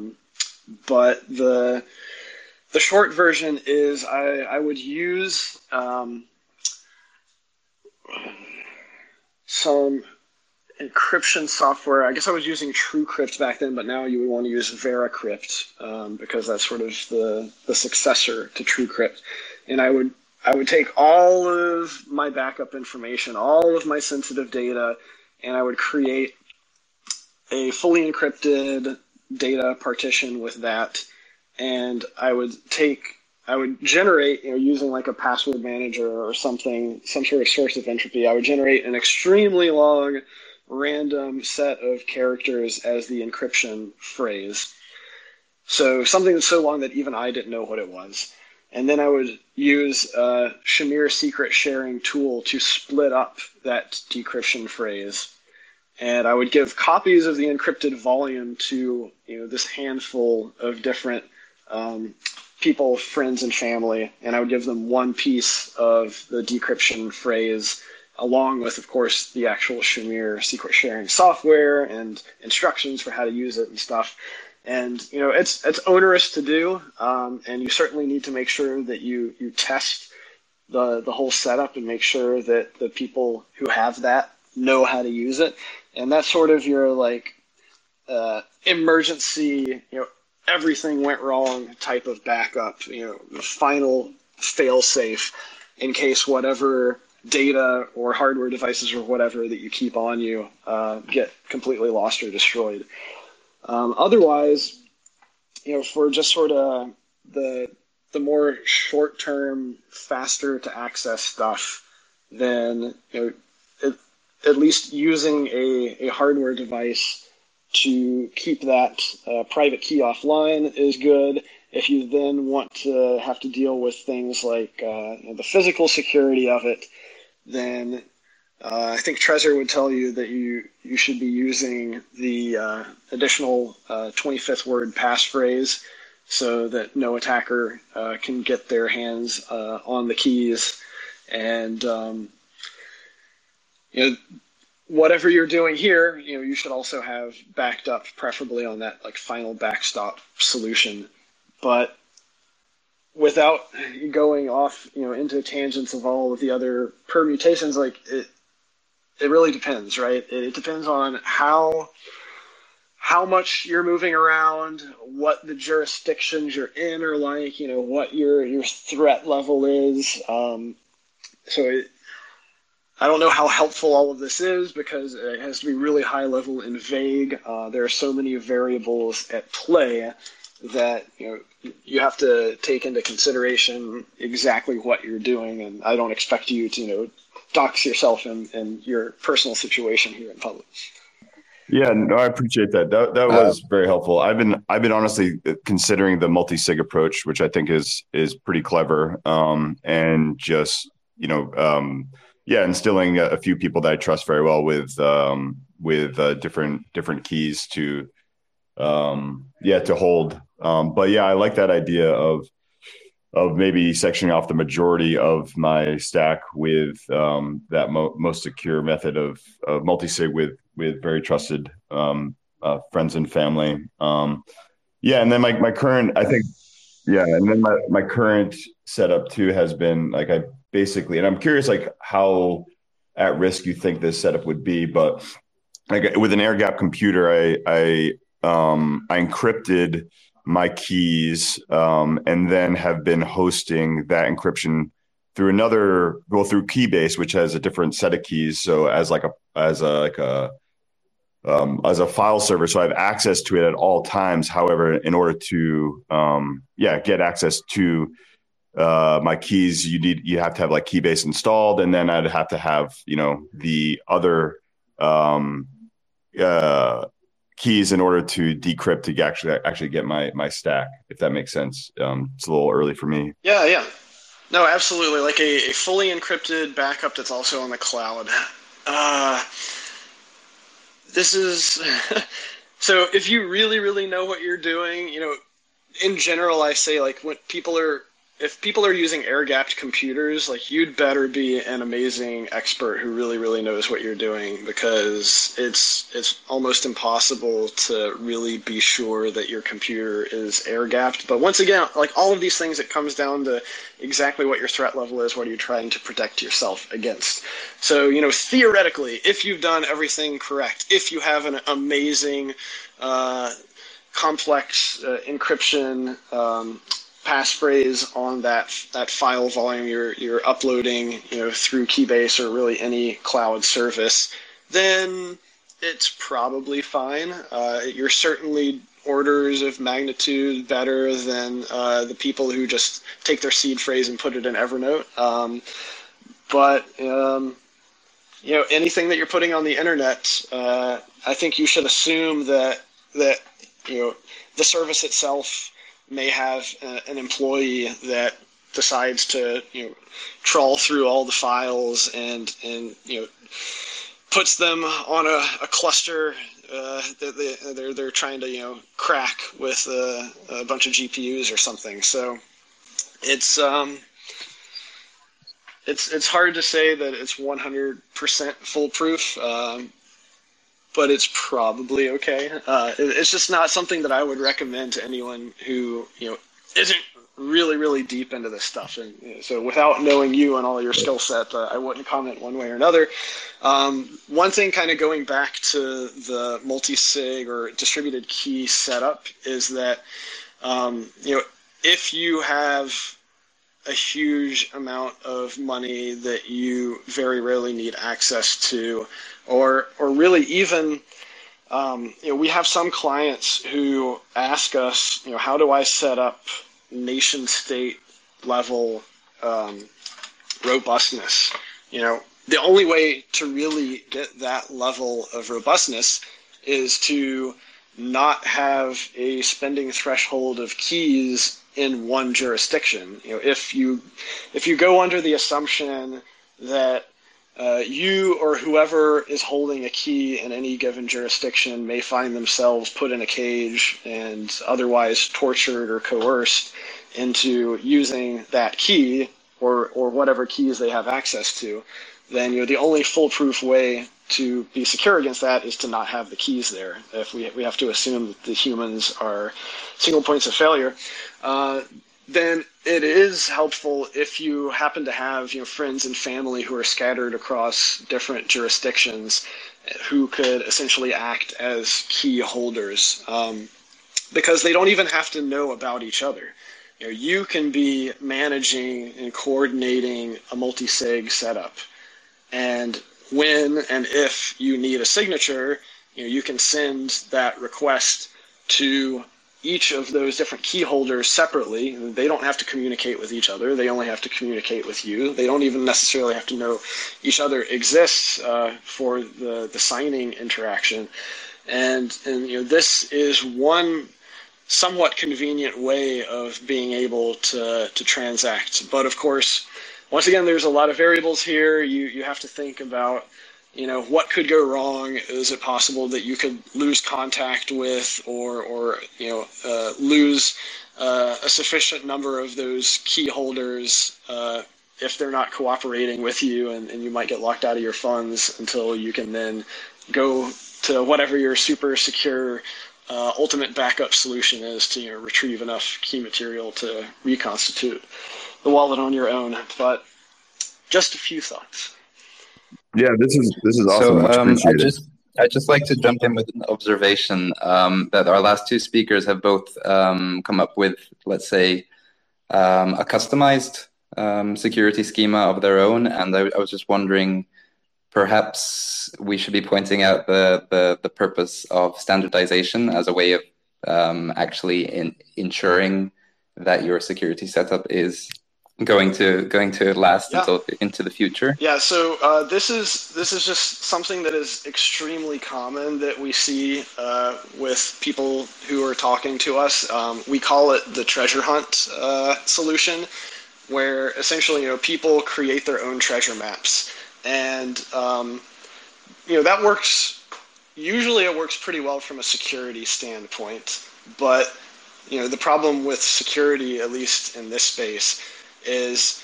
but the short version is I would use some encryption software. I guess I was using TrueCrypt back then, but now you would want to use VeraCrypt because that's sort of the successor to TrueCrypt. And I would take all of my backup information, all of my sensitive data, and I would create a fully encrypted data partition with that. And I would generate, using like a password manager or something, some sort of source of entropy. I would generate an extremely long random set of characters as the encryption phrase. So something that's so long that even I didn't know what it was. And then I would use a Shamir secret sharing tool to split up that decryption phrase. And I would give copies of the encrypted volume to this handful of different people, friends, and family, and I would give them one piece of the decryption phrase, along with, of course, the actual Shamir secret sharing software and instructions for how to use it and stuff. And it's onerous to do, and you certainly need to make sure that you test the whole setup and make sure that the people who have that know how to use it. And that's sort of your like emergency, everything went wrong type of backup, the final fail safe in case whatever data or hardware devices or whatever that you keep on you get completely lost or destroyed. Otherwise, for just sort of the more short-term, faster to access stuff, then at least using a hardware device to keep that private key offline is good. If you then want to have to deal with things like the physical security of it, then I think Trezor would tell you that you should be using the additional 25th word passphrase so that no attacker can get their hands on the keys. And whatever you're doing here, you should also have backed up, preferably on that like final backstop solution. But without going off, into tangents of all of the other permutations, like it really depends, right? It depends on how much you're moving around, what the jurisdictions you're in are like, what your threat level is. I don't know how helpful all of this is because it has to be really high level and vague. There are so many variables at play that you have to take into consideration exactly what you're doing, and I don't expect you to dox yourself in your personal situation here in public. Yeah, no, I appreciate that. That was very helpful. I've been honestly considering the multi-sig approach, which I think is pretty clever, and just instilling a few people that I trust very well with different keys to hold. But yeah, I like that idea of maybe sectioning off the majority of my stack with that most secure method of multi-sig with very trusted friends and family. And then my current, I think, and then my current setup too has been like I basically, and I'm curious like how at risk you think this setup would be, but like with an air gap computer, I encrypted my keys and then have been hosting that encryption through through Keybase, which has a different set of keys. So as a file server, so I have access to it at all times. However, in order to get access to my keys, you have to have like Keybase installed, and then I'd have to have the other keys in order to decrypt to actually get my stack, if that makes sense. It's a little early for me. Yeah. No, absolutely. Like a fully encrypted backup that's also on the cloud. This is so if you really, really know what you're doing, in general, I say like if people are using air-gapped computers, like you'd better be an amazing expert who really, really knows what you're doing, because it's almost impossible to really be sure that your computer is air-gapped. But once again, like all of these things, it comes down to exactly what your threat level is, what are you trying to protect yourself against. So, theoretically, if you've done everything correct, if you have an amazing, complex encryption passphrase on that file volume you're uploading, through Keybase or really any cloud service, then it's probably fine. You're certainly orders of magnitude better than the people who just take their seed phrase and put it in Evernote. But anything that you're putting on the internet, I think you should assume that the service itself may have an employee that decides to trawl through all the files and puts them on a cluster that they're trying to crack with a bunch of GPUs or something. So it's hard to say that it's 100% foolproof, but it's probably okay. It's just not something that I would recommend to anyone who isn't really, really deep into this stuff. And so without knowing you and all your skill set, I wouldn't comment one way or another. One thing kind of going back to the multi-sig or distributed key setup is that, if you have a huge amount of money that you very rarely need access to, or really even, we have some clients who ask us, how do I set up nation state level robustness? The only way to really get that level of robustness is to not have a spending threshold of keys in one jurisdiction. If you go under the assumption that you or whoever is holding a key in any given jurisdiction may find themselves put in a cage and otherwise tortured or coerced into using that key or whatever keys they have access to, then the only foolproof way to be secure against that is to not have the keys there. If we have to assume that the humans are single points of failure. then it is helpful if you happen to have friends and family who are scattered across different jurisdictions who could essentially act as key holders, because they don't even have to know about each other. You can be managing and coordinating a multi-sig setup, and when and if you need a signature, you can send that request to each of those different key holders separately. They don't have to communicate with each other. They only have to communicate with you. They don't even necessarily have to know each other exists for the signing interaction. And this is one somewhat convenient way of being able to transact. But of course, once again, there's a lot of variables here. You have to think about what could go wrong. Is it possible that you could lose contact with or lose a sufficient number of those key holders if they're not cooperating with you, and you might get locked out of your funds until you can then go to whatever your super secure ultimate backup solution is to retrieve enough key material to reconstitute the wallet on your own. But just a few thoughts. Yeah, this is awesome. Much appreciated. I'd just like to jump in with an observation that our last two speakers have both come up with, let's say, a customized security schema of their own. And I was just wondering, perhaps we should be pointing out the purpose of standardization as a way of actually ensuring that your security setup is going to last until into the future. Yeah, so this is just something that is extremely common that we see with people who are talking to us. We call it the treasure hunt solution, where essentially people create their own treasure maps, and that works. Usually, it works pretty well from a security standpoint, but the problem with security, at least in this space, is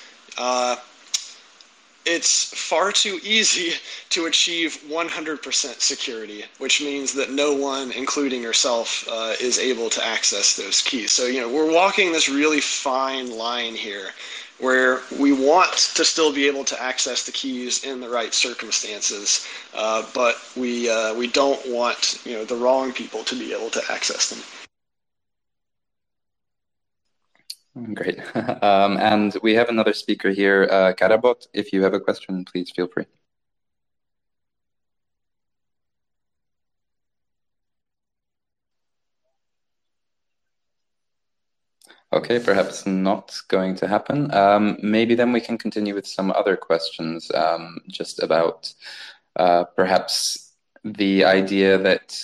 it's far too easy to achieve 100% security, which means that no one, including yourself, is able to access those keys. So, we're walking this really fine line here where we want to still be able to access the keys in the right circumstances, but we don't want, the wrong people to be able to access them. Great. And we have another speaker here, Karabot. If you have a question, please feel free. Okay, perhaps not going to happen. Maybe then we can continue with some other questions, just about perhaps the idea that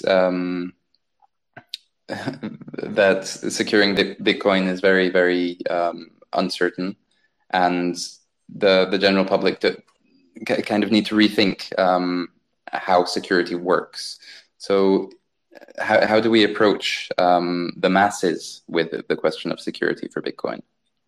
that securing Bitcoin is very, very uncertain, and the general public kind of need to rethink how security works. So how do we approach the masses with the question of security for Bitcoin?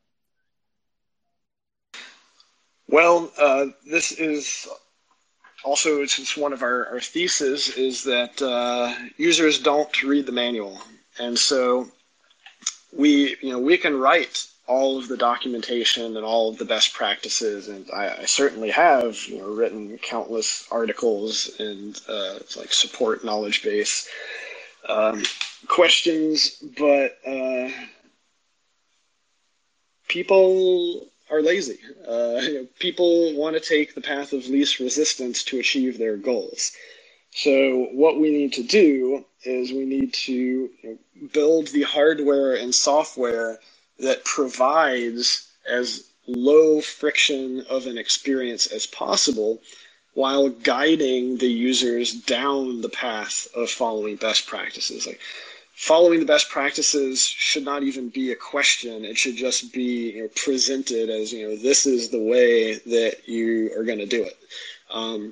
Well, this is also, it's one of our theses, is that users don't read the manual. And so we can write all of the documentation and all of the best practices, and I certainly have written countless articles and like support knowledge base questions, but people are lazy. People want to take the path of least resistance to achieve their goals. So what we need to do is we need to build the hardware and software that provides as low friction of an experience as possible, while guiding the users down the path of following best practices. Like, following the best practices should not even be a question. It should just be presented as, this is the way that you are going to do it.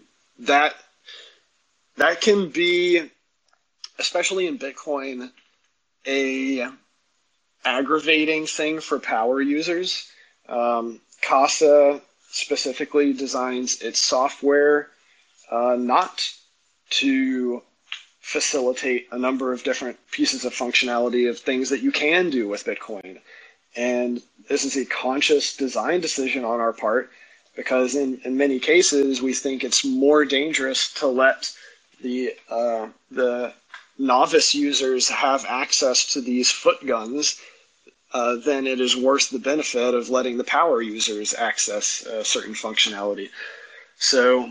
That can be, especially in Bitcoin, a aggravating thing for power users. Casa specifically designs its software not to facilitate a number of different pieces of functionality of things that you can do with Bitcoin. And this is a conscious design decision on our part, because in many cases, we think it's more dangerous to let the novice users have access to these foot guns then it is worth the benefit of letting the power users access certain functionality. So,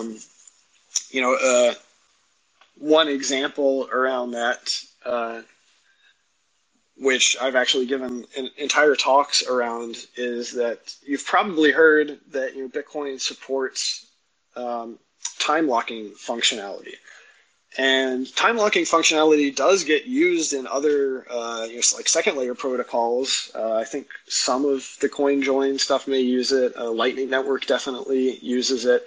one example around that, which I've actually given entire talks around, is that you've probably heard that Bitcoin supports time locking functionality. And time locking functionality does get used in other like second layer protocols. I think some of the CoinJoin stuff may use it. Lightning Network definitely uses it.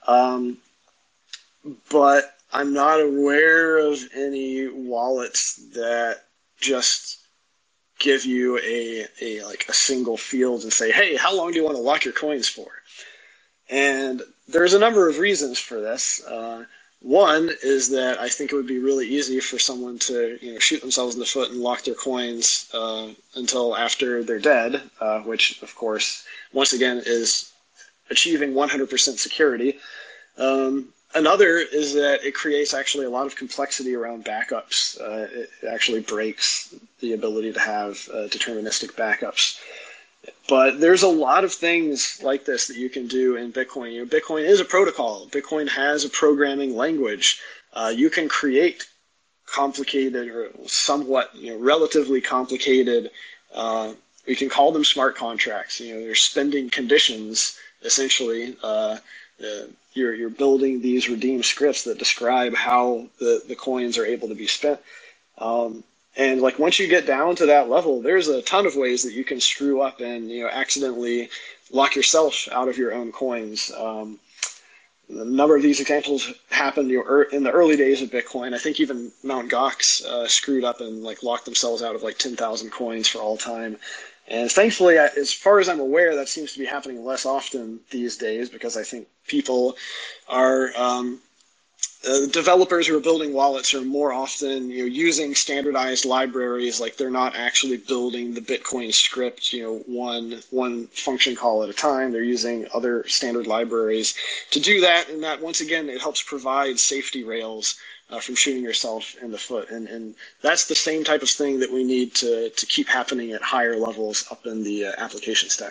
But I'm not aware of any wallets that just give you a single field and say, hey, how long do you want to lock your coins for? And there's a number of reasons for this. One is that I think it would be really easy for someone to shoot themselves in the foot and lock their coins until after they're dead, which, of course, once again, is achieving 100% security. Another is that it creates actually a lot of complexity around backups. It actually breaks the ability to have deterministic backups. But there's a lot of things like this that you can do in Bitcoin. Bitcoin is a protocol. Bitcoin has a programming language. You can create complicated or somewhat, relatively complicated, we can call them smart contracts. They're spending conditions, essentially. You're building these redeem scripts that describe how the coins are able to be spent. And once you get down to that level, there's a ton of ways that you can screw up and accidentally lock yourself out of your own coins. A number of these examples happened in the early days of Bitcoin. I think even Mt. Gox screwed up and locked themselves out of 10,000 coins for all time. And thankfully, as far as I'm aware, that seems to be happening less often these days, because I think people are the developers who are building wallets are more often using standardized libraries. They're not actually building the Bitcoin script one function call at a time. They're using other standard libraries to do that, and that once again it helps provide safety rails from shooting yourself in the foot. And that's the same type of thing that we need to keep happening at higher levels up in the application stack.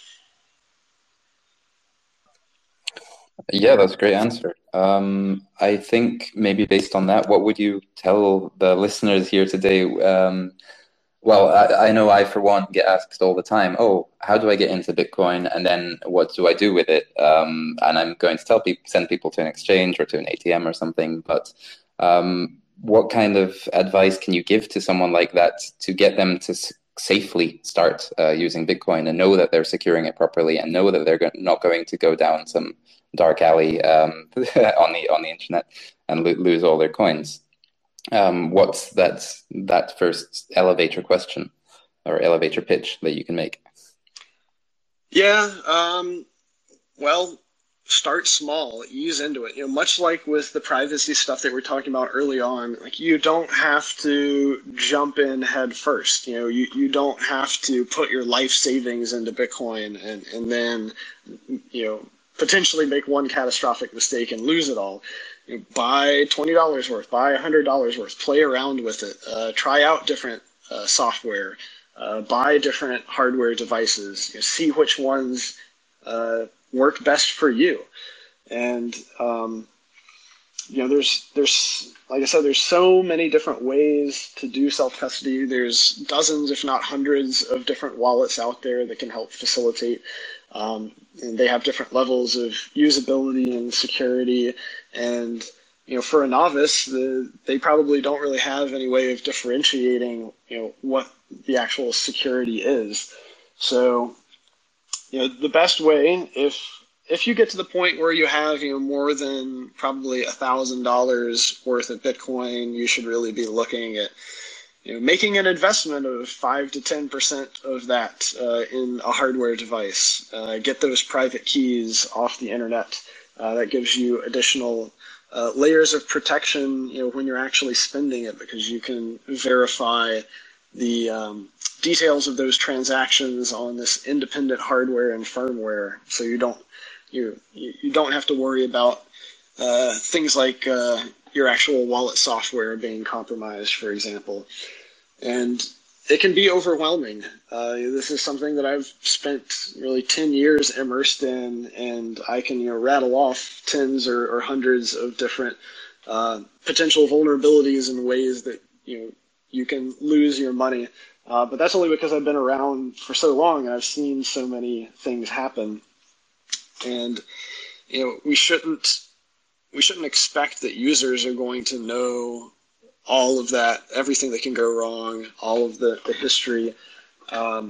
Yeah, that's a great answer. I think maybe based on that, what would you tell the listeners here today? Well, I know I, for one, get asked all the time, oh, how do I get into Bitcoin? And then what do I do with it? And I'm going to tell people, send people to an exchange or to an ATM or something. But what kind of advice can you give to someone like that to get them to safely start using Bitcoin and know that they're securing it properly and know that they're not going to go down some dark alley on the internet and lose all their coins? What's that first elevator question or elevator pitch that you can make? Yeah, well, start small, ease into it. Much like with the privacy stuff that we're talking about early on, you don't have to jump in head first. You don't have to put your life savings into Bitcoin and then potentially make one catastrophic mistake and lose it all. Buy $20 worth, buy $100 worth, play around with it, try out different software, buy different hardware devices, see which ones work best for you. And there's like I said, there's so many different ways to do self-custody. There's dozens, if not hundreds, of different wallets out there that can help facilitate. And they have different levels of usability and security. And for a novice, they probably don't really have any way of differentiating what the actual security is. So the best way, if you get to the point where you have more than probably $1,000 worth of Bitcoin, you should really be looking at making an investment of 5 to 10% of that in a hardware device. Get those private keys off the internet. That gives you additional layers of protection when you're actually spending it, because you can verify the details of those transactions on this independent hardware and firmware, so you don't have to worry about things like your actual wallet software being compromised, for example. And it can be overwhelming. This is something that I've spent really 10 years immersed in, and I can rattle off tens or hundreds of different potential vulnerabilities and ways that you can lose your money. But that's only because I've been around for so long and I've seen so many things happen. And we shouldn't expect that users are going to know all of that, everything that can go wrong, all of the history. I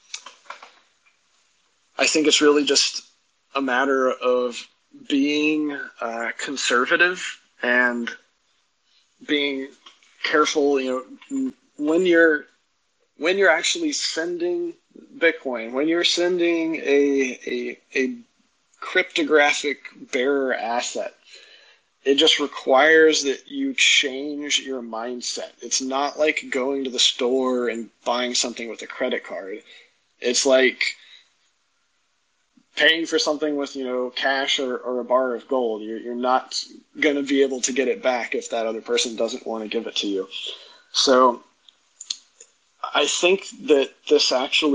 think it's really just a matter of being conservative and being careful. When you're actually sending Bitcoin, when you're sending a cryptographic bearer asset, it just requires that you change your mindset. It's not like going to the store and buying something with a credit card. It's like paying for something with cash or a bar of gold. You're not going to be able to get it back if that other person doesn't want to give it to you. So I think that this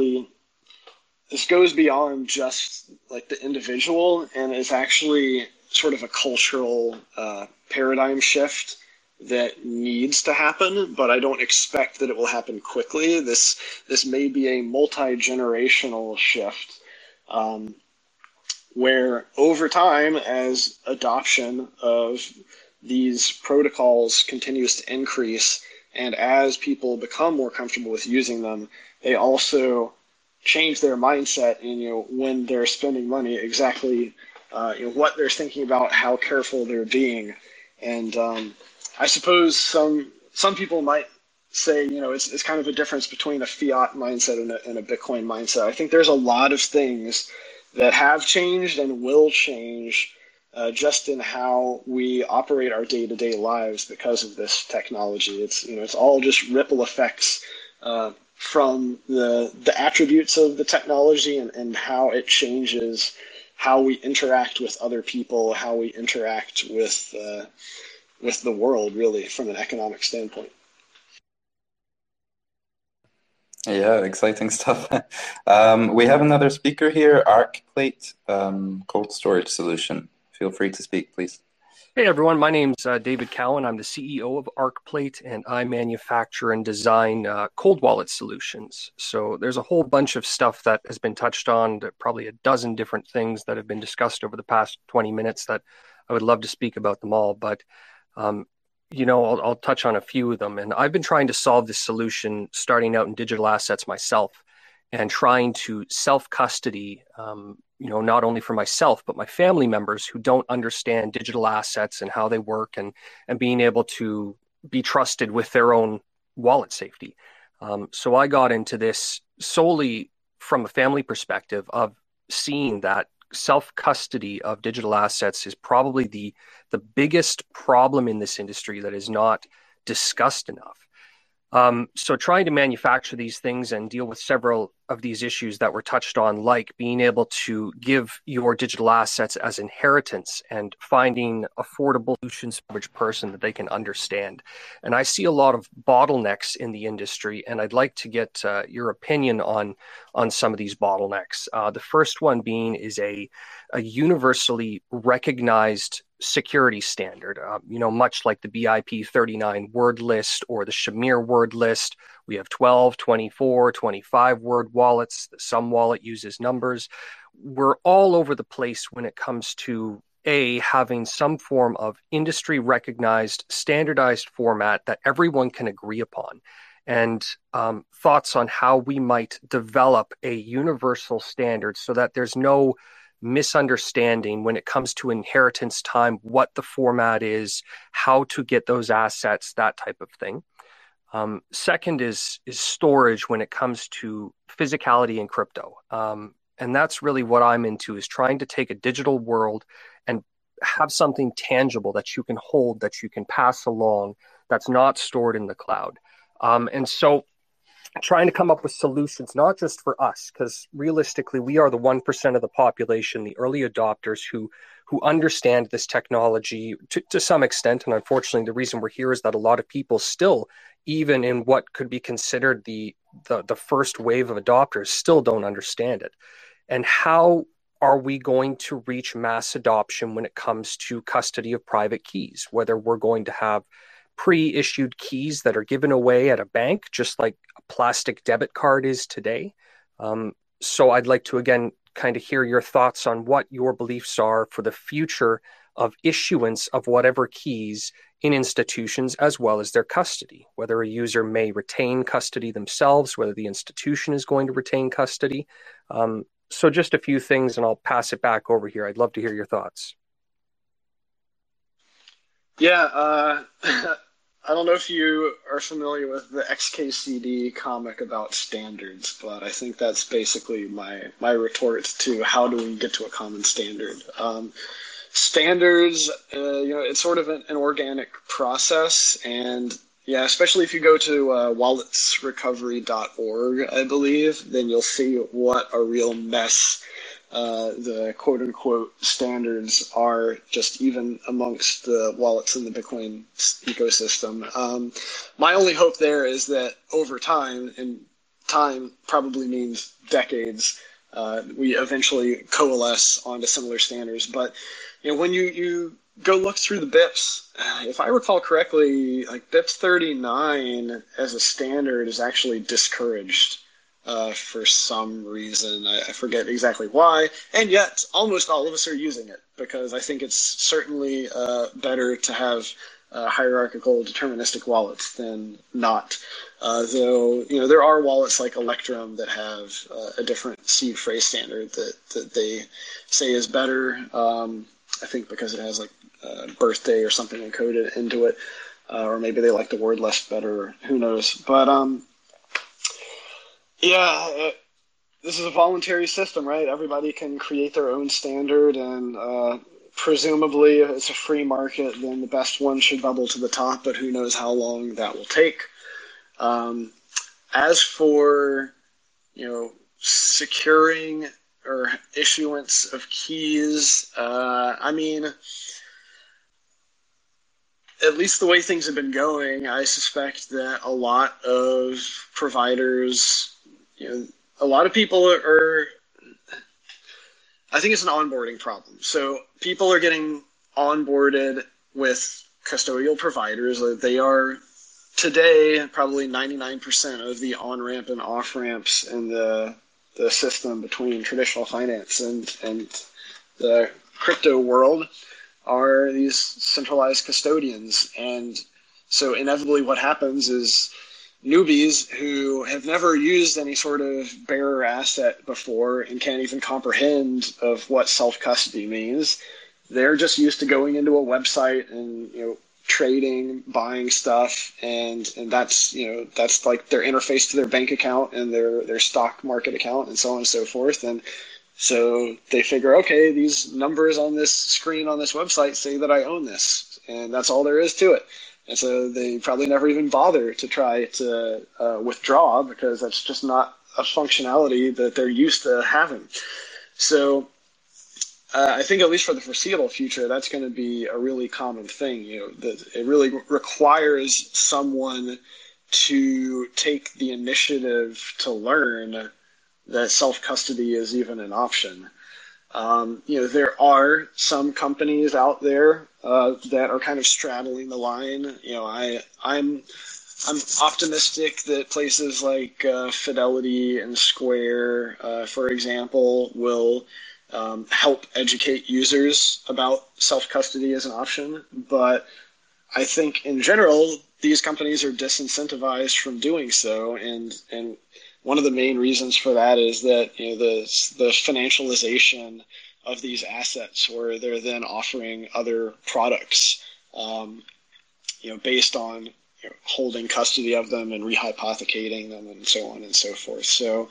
goes beyond just like the individual, and is actually sort of a cultural paradigm shift that needs to happen, but I don't expect that it will happen quickly. This may be a multi-generational shift, where over time, as adoption of these protocols continues to increase, and as people become more comfortable with using them, they also change their mindset in when they're spending money, exactly what they're thinking about, how careful they're being. And I suppose some people might say it's kind of a difference between a fiat mindset and a Bitcoin mindset. I think there's a lot of things that have changed and will change just in how we operate our day-to-day lives because of this technology. It's all just ripple effects from the attributes of the technology and how it changes how we interact with other people, how we interact with the world, really, from an economic standpoint. Yeah, exciting stuff. We have another speaker here, ArcPlate Cold Storage Solution. Feel free to speak, please. Hey everyone, my name's David Cowan. I'm the CEO of ArcPlate, and I manufacture and design cold wallet solutions. So there's a whole bunch of stuff that has been touched on, probably a dozen different things that have been discussed over the past 20 minutes that I would love to speak about them all. But, I'll touch on a few of them. And I've been trying to solve this solution starting out in digital assets myself and trying to self-custody not only for myself, but my family members who don't understand digital assets and how they work, and being able to be trusted with their own wallet safety. So I got into this solely from a family perspective of seeing that self-custody of digital assets is probably the biggest problem in this industry that is not discussed enough. So trying to manufacture these things and deal with several of these issues that were touched on, like being able to give your digital assets as inheritance and finding affordable solutions for each person that they can understand. And I see a lot of bottlenecks in the industry, and I'd like to get your opinion on some of these bottlenecks. The first one being is a universally recognized security standard, much like the BIP 39 word list or the Shamir word list. We have 12, 24, 25 word wallets. Some wallet uses numbers. We're all over the place when it comes to having some form of industry recognized, standardized format that everyone can agree upon, and thoughts on how we might develop a universal standard so that there's no misunderstanding when it comes to inheritance time, what the format is, how to get those assets, that type of thing. Second is storage when it comes to physicality and crypto. And that's really what I'm into, is trying to take a digital world and have something tangible that you can hold, that you can pass along, that's not stored in the cloud. And so trying to come up with solutions, not just for us, because realistically, we are the 1% of the population, the early adopters who understand this technology to some extent. And unfortunately, the reason we're here is that a lot of people still, even in what could be considered the first wave of adopters, still don't understand it. And how are we going to reach mass adoption when it comes to custody of private keys, whether we're going to have pre-issued keys that are given away at a bank, just like a plastic debit card is today. So I'd like to, again, kind of hear your thoughts on what your beliefs are for the future of issuance of whatever keys in institutions, as well as their custody, whether a user may retain custody themselves, whether the institution is going to retain custody. So just a few things, and I'll pass it back over here. I'd love to hear your thoughts. Yeah, I don't know if you are familiar with the XKCD comic about standards, but I think that's basically my retort to how do we get to a common standard. Standards, it's sort of an organic process, and yeah, especially if you go to walletsrecovery.org, I believe, then you'll see what a real mess the quote-unquote standards are, just even amongst the wallets in the Bitcoin ecosystem. My only hope there is that over time, and time probably means decades, we eventually coalesce onto similar standards. But when you go look through the BIPs, if I recall correctly, like BIPs 39 as a standard is actually discouraged for some reason. I forget exactly why, and yet almost all of us are using it because I think it's certainly better to have hierarchical deterministic wallets than not. Though there are wallets like Electrum that have a different seed phrase standard that they say is better. I think because it has like birthday or something encoded into it, or maybe they like the word less better. Who knows? But yeah, this is a voluntary system, right? Everybody can create their own standard, and presumably if it's a free market, then the best one should bubble to the top, but who knows how long that will take. As for, securing or issuance of keys, I mean, at least the way things have been going, I suspect that a lot of providers, a lot of people are, I think it's an onboarding problem. So people are getting onboarded with custodial providers. They are today probably 99% of the on-ramp and off-ramps in the system between traditional finance and the crypto world are these centralized custodians. And so inevitably what happens is newbies who have never used any sort of bearer asset before and can't even comprehend of what self-custody means, they're just used to going into a website and trading, buying stuff, and that's that's like their interface to their bank account and their stock market account and so on and so forth. And so they figure, okay, these numbers on this screen on this website say that I own this, and that's all there is to it. And so they probably never even bother to try to withdraw because that's just not a functionality that they're used to having. So I think at least for the foreseeable future, that's going to be a really common thing. It really requires someone to take the initiative to learn that self-custody is even an option. There are some companies out there that are kind of straddling the line. I'm optimistic that places like Fidelity and Square, for example, will help educate users about self-custody as an option. But I think in general, these companies are disincentivized from doing so, and one of the main reasons for that is that the financialization of these assets, where they're then offering other products, based on holding custody of them and rehypothecating them and so on and so forth. So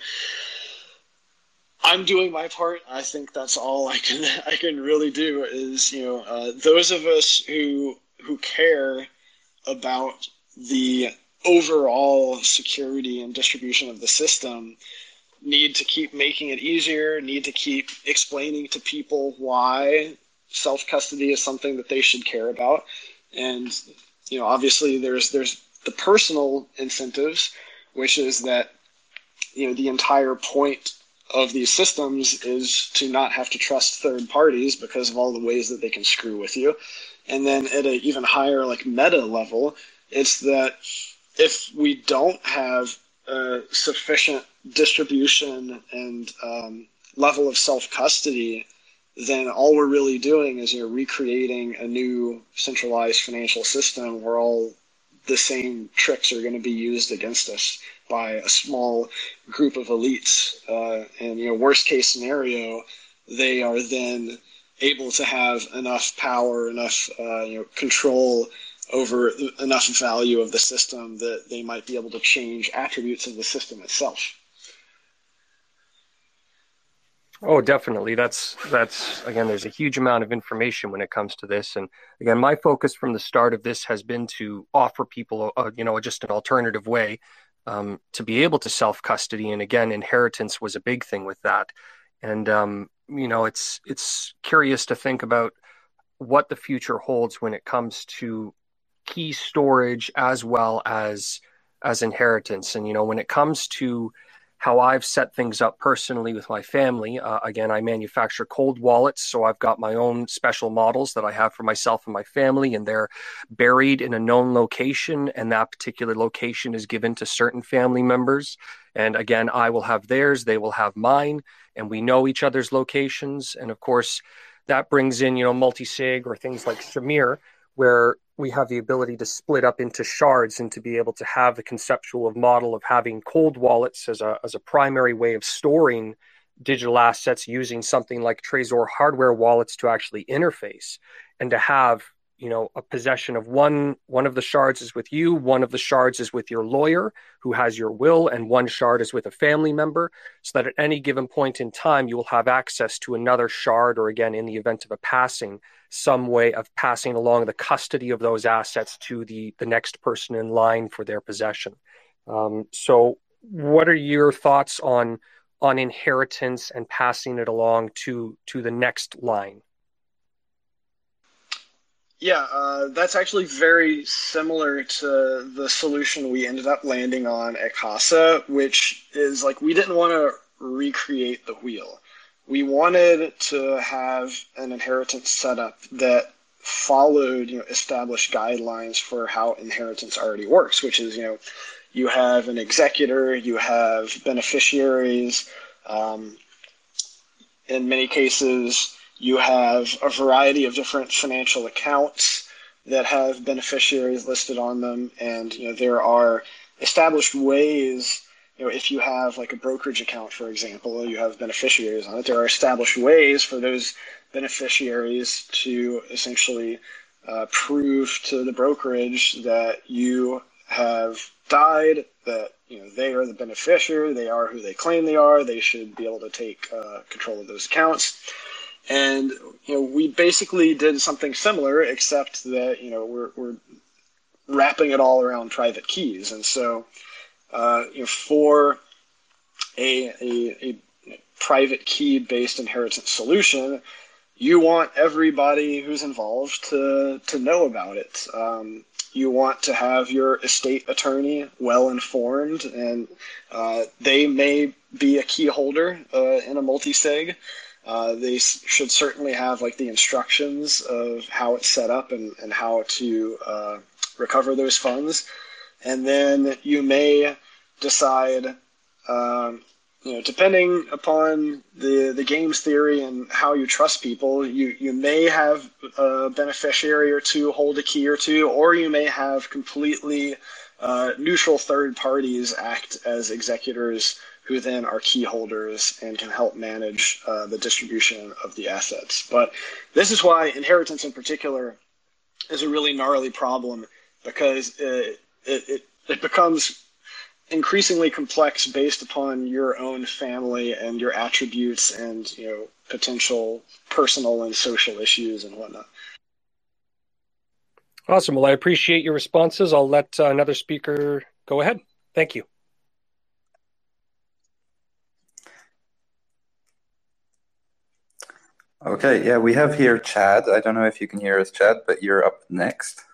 I'm doing my part. I think that's all I can really do is those of us who care about the overall security and distribution of the system, need to keep making it easier, need to keep explaining to people why self-custody is something that they should care about. And, obviously there's the personal incentives, which is that, the entire point of these systems is to not have to trust third parties because of all the ways that they can screw with you. And then at an even higher meta level, it's that if we don't have sufficient distribution and level of self-custody, then all we're really doing is recreating a new centralized financial system where all the same tricks are going to be used against us by a small group of elites. And worst case scenario, they are then able to have enough power, enough control over enough value of the system that they might be able to change attributes of the system itself. Oh, definitely. That's again, there's a huge amount of information when it comes to this. And again, my focus from the start of this has been to offer people, just an alternative way to be able to self-custody. And again, inheritance was a big thing with that. And, it's curious to think about what the future holds when it comes to key storage as well as inheritance. And, when it comes to how I've set things up personally with my family, again, I manufacture cold wallets. So I've got my own special models that I have for myself and my family, and they're buried in a known location. And that particular location is given to certain family members. And again, I will have theirs, they will have mine, and we know each other's locations. And of course, that brings in, multi-sig or things like Shamir, where we have the ability to split up into shards and to be able to have the conceptual model of having cold wallets as a primary way of storing digital assets, using something like Trezor hardware wallets to actually interface, and to have, a possession of one of the shards is with you, one of the shards is with your lawyer who has your will, and one shard is with a family member, so that at any given point in time, you will have access to another shard, or again, in the event of a passing, some way of passing along the custody of those assets to the next person in line for their possession. So what are your thoughts on inheritance and passing it along to the next line? Yeah, that's actually very similar to the solution we ended up landing on at Casa, which is we didn't want to recreate the wheel. We wanted to have an inheritance setup that followed, established guidelines for how inheritance already works, which is, you have an executor, you have beneficiaries. In many cases, you have a variety of different financial accounts that have beneficiaries listed on them. And, there are established ways, if you have a brokerage account, for example, you have beneficiaries on it, there are established ways for those beneficiaries to essentially prove to the brokerage that you have died, that they are the beneficiary, they are who they claim they are, they should be able to take control of those accounts. And we basically did something similar, except that we're wrapping it all around private keys. And so for a private key based inheritance solution, you want everybody who's involved to know about it. You want to have your estate attorney well informed, and they may be a key holder in a multi-sig. They should certainly have the instructions of how it's set up and how to recover those funds. And then you may decide, depending upon the game's theory and how you trust people, you may have a beneficiary or two hold a key or two, or you may have completely neutral third parties act as executors who then are key holders and can help manage the distribution of the assets. But this is why inheritance in particular is a really gnarly problem, because it becomes increasingly complex based upon your own family and your attributes and potential personal and social issues and whatnot. Awesome. Well, I appreciate your responses. I'll let another speaker go ahead. Thank you. Okay, yeah, we have here Chad. I don't know if you can hear us, Chad, but you're up next.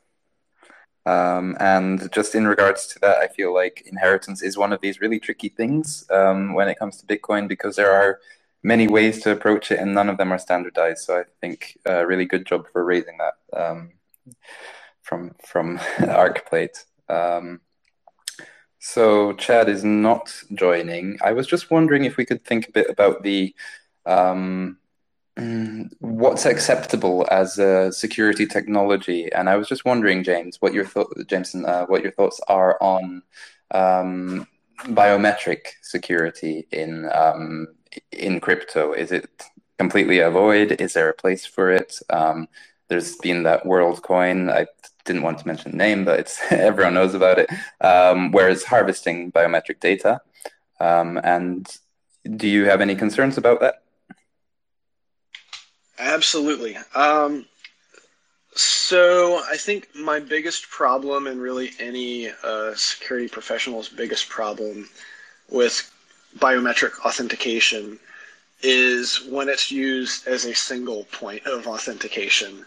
And just in regards to that, I feel like inheritance is one of these really tricky things when it comes to Bitcoin, because there are many ways to approach it and none of them are standardized. So I think a really good job for raising that from ArcPlate. So Chad is not joining. I was just wondering if we could think a bit about the what's acceptable as a security technology, and I was just wondering, Jameson, what your thoughts are on biometric security in crypto. Is it completely a void? Is there a place for it? There's been that WorldCoin. I didn't want to mention the name, but it's everyone knows about it. Where it's harvesting biometric data. And do you have any concerns about that? Absolutely. So I think my biggest problem, and really any security professional's biggest problem with biometric authentication, is when it's used as a single point of authentication.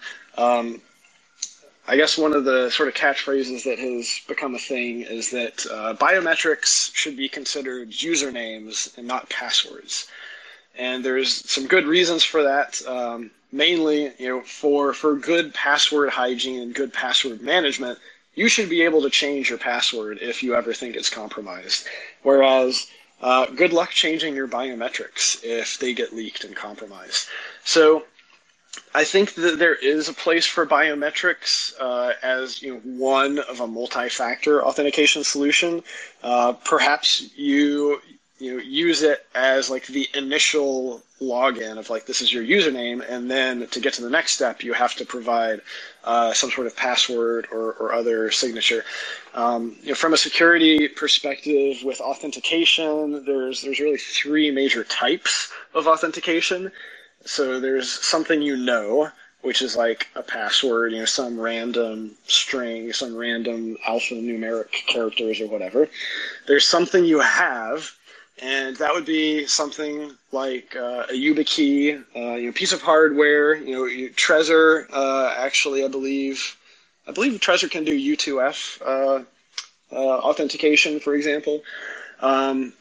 I guess one of the sort of catchphrases that has become a thing is that biometrics should be considered usernames and not passwords. And there's some good reasons for that. Mainly, for good password hygiene and good password management, you should be able to change your password if you ever think it's compromised. Whereas, good luck changing your biometrics if they get leaked and compromised. So I think that there is a place for biometrics as one of a multi-factor authentication solution. Perhaps you use it as like the initial login of like, this is your username, and then to get to the next step, you have to provide some sort of password or other signature. From a security perspective with authentication, there's really three major types of authentication. So there's something which is like a password, some random string, some random alphanumeric characters or whatever. There's something you have, and that would be something like a YubiKey, piece of hardware. Trezor actually, I believe Trezor can do U2F authentication, for example. And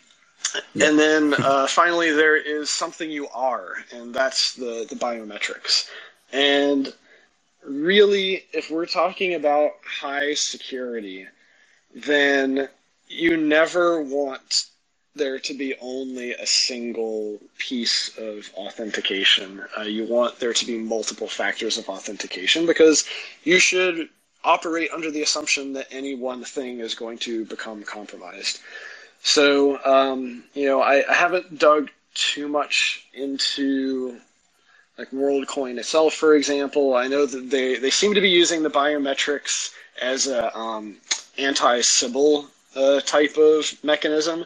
then finally, there is something you are, and that's the biometrics. And really, if we're talking about high security, then you never want there to be only a single piece of authentication. You want there to be multiple factors of authentication, because you should operate under the assumption that any one thing is going to become compromised. So, I haven't dug too much into like WorldCoin itself, for example. I know that they seem to be using the biometrics as a anti-Sybil type of mechanism.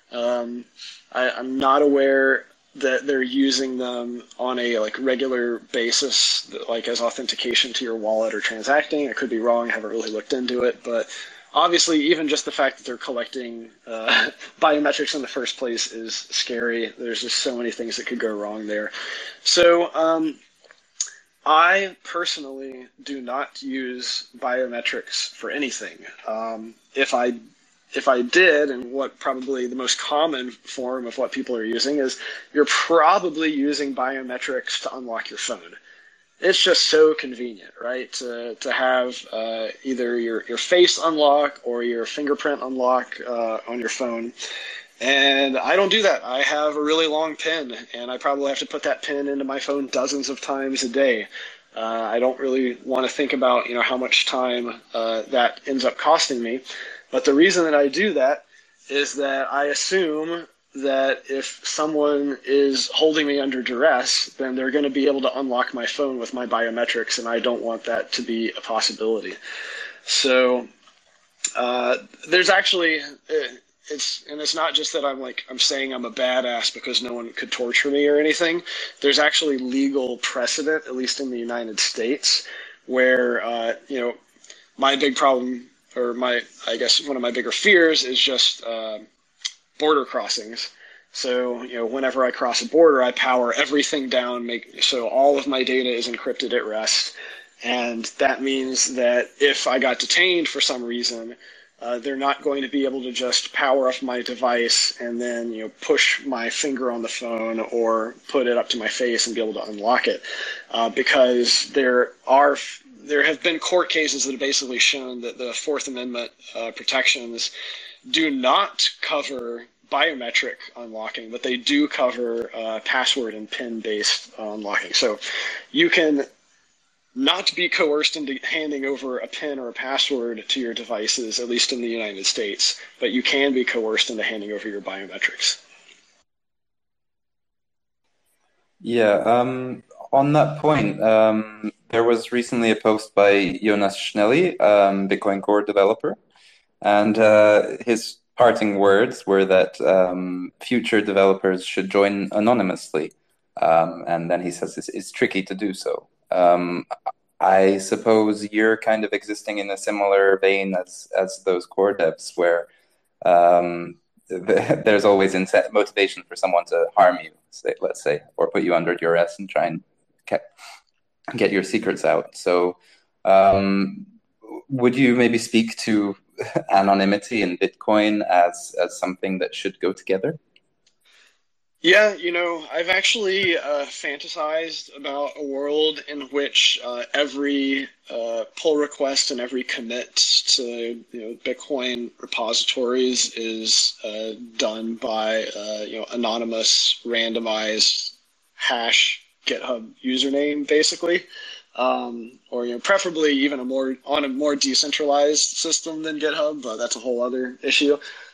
I'm not aware that they're using them on a regular basis, like as authentication to your wallet or transacting. I could be wrong. I haven't really looked into it, but obviously, even just the fact that they're collecting biometrics in the first place is scary. There's just so many things that could go wrong there. So I personally do not use biometrics for anything. If I did, and what probably the most common form of what people are using is, you're probably using biometrics to unlock your phone. It's just so convenient, right? To have either your face unlock or your fingerprint unlock on your phone. And I don't do that. I have a really long PIN, and I probably have to put that PIN into my phone dozens of times a day. I don't really want to think about how much time that ends up costing me. But the reason that I do that is that I assume that if someone is holding me under duress, then they're going to be able to unlock my phone with my biometrics, and I don't want that to be a possibility. So there's actually, it's not just that I'm saying I'm a badass because no one could torture me or anything. There's actually legal precedent, at least in the United States, where my big problem, or I guess one of my bigger fears, is just border crossings. So, whenever I cross a border, I power everything down, so all of my data is encrypted at rest. And that means that if I got detained for some reason, they're not going to be able to just power up my device and then, push my finger on the phone or put it up to my face and be able to unlock it. Because there have been court cases that have basically shown that the Fourth Amendment protections do not cover biometric unlocking, but they do cover password and PIN-based unlocking. So you can not be coerced into handing over a PIN or a password to your devices, at least in the United States, but you can be coerced into handing over your biometrics. Yeah, on that point, there was recently a post by Jonas Schnelli, Bitcoin Core developer, and his parting words were that future developers should join anonymously, and then he says it's tricky to do so. I suppose you're kind of existing in a similar vein as those core devs, where there's always motivation for someone to harm you, let's say, or put you under duress and try and get your secrets out. So would you maybe speak to anonymity in Bitcoin as something that should go together? Yeah, I've actually fantasized about a world in which every pull request and every commit to Bitcoin repositories is done by anonymous, randomized hash GitHub username, basically, or preferably even on a more decentralized system than GitHub, but that's a whole other issue.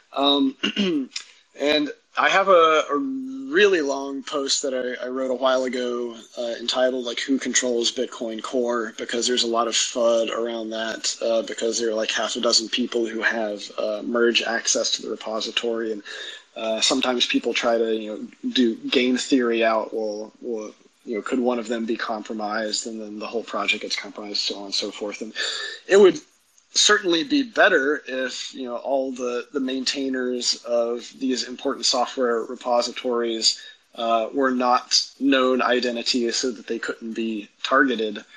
And I have a really long post that I wrote a while ago entitled Who Controls Bitcoin Core, because there's a lot of FUD around that because there are like half a dozen people who have merge access to the repository, and sometimes people try to do game theory out, could one of them be compromised, and then the whole project gets compromised, so on and so forth. And it would certainly be better if all the maintainers of these important software repositories were not known identities so that they couldn't be targeted.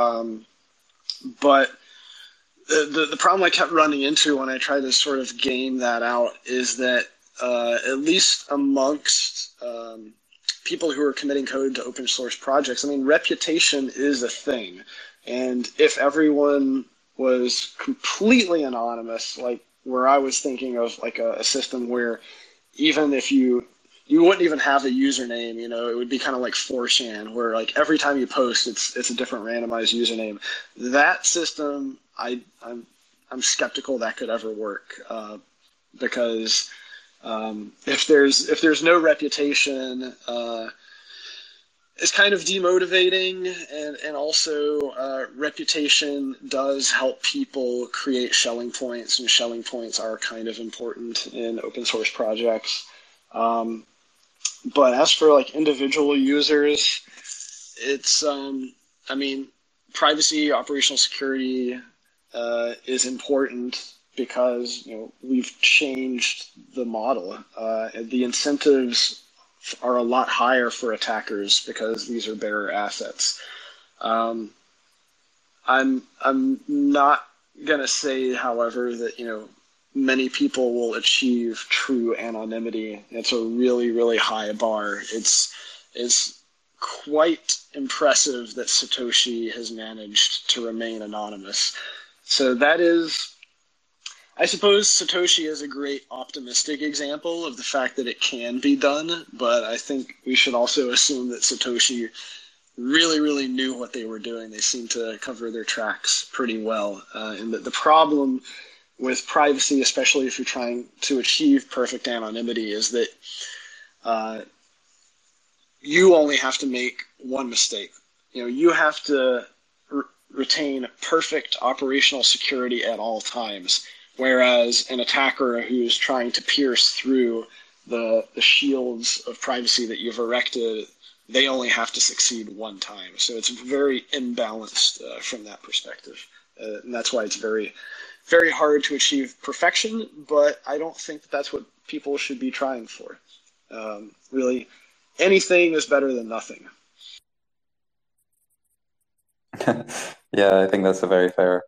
But the problem I kept running into when I tried to sort of game that out is that at least amongst people who are committing code to open source projects, reputation is a thing. And if everyone was completely anonymous, like where I was thinking of like a system where even if you wouldn't even have a username, it would be kind of like 4chan, where like every time you post, it's a different randomized username. That system, I'm skeptical that could ever work, because if there's no reputation, it's kind of demotivating, and also reputation does help people create Schelling points, and Schelling points are kind of important in open source projects. But as for like individual users, it's privacy, operational security is important because we've changed the model. The incentives are a lot higher for attackers because these are bearer assets. I'm not gonna say, however, that many people will achieve true anonymity. It's a really, really high bar. It's quite impressive that Satoshi has managed to remain anonymous. So that is, I suppose Satoshi is a great optimistic example of the fact that it can be done, but I think we should also assume that Satoshi really, really knew what they were doing. They seem to cover their tracks pretty well. And the problem with privacy, especially if you're trying to achieve perfect anonymity, is that you only have to make one mistake. You have to retain perfect operational security at all times. Whereas an attacker who's trying to pierce through the shields of privacy that you've erected, they only have to succeed one time. So it's very imbalanced from that perspective. And that's why it's very, very hard to achieve perfection, but I don't think that that's what people should be trying for. Really, anything is better than nothing. Yeah, I think that's a very fair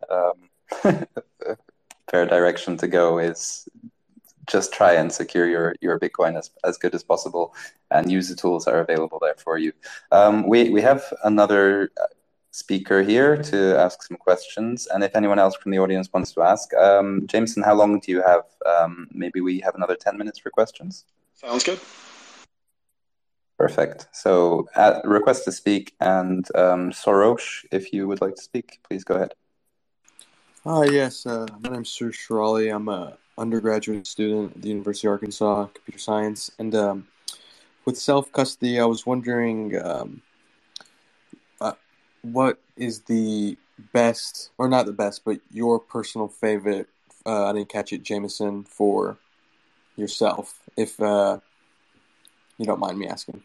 fair direction to go, is just try and secure your Bitcoin as good as possible and use the tools that are available there for you. We have another speaker here to ask some questions, and if anyone else from the audience wants to ask, Jameson, how long do you have? Maybe we have another 10 minutes for questions. Sounds good. Perfect. So request to speak, and Sorosh, if you would like to speak, please go ahead. Yes, my name's Sir Shirali. I'm a undergraduate student at the University of Arkansas, computer science. And with self-custody, I was wondering what is the best, or not the best, but your personal favorite, I didn't catch it, Jameson, for yourself, if you don't mind me asking.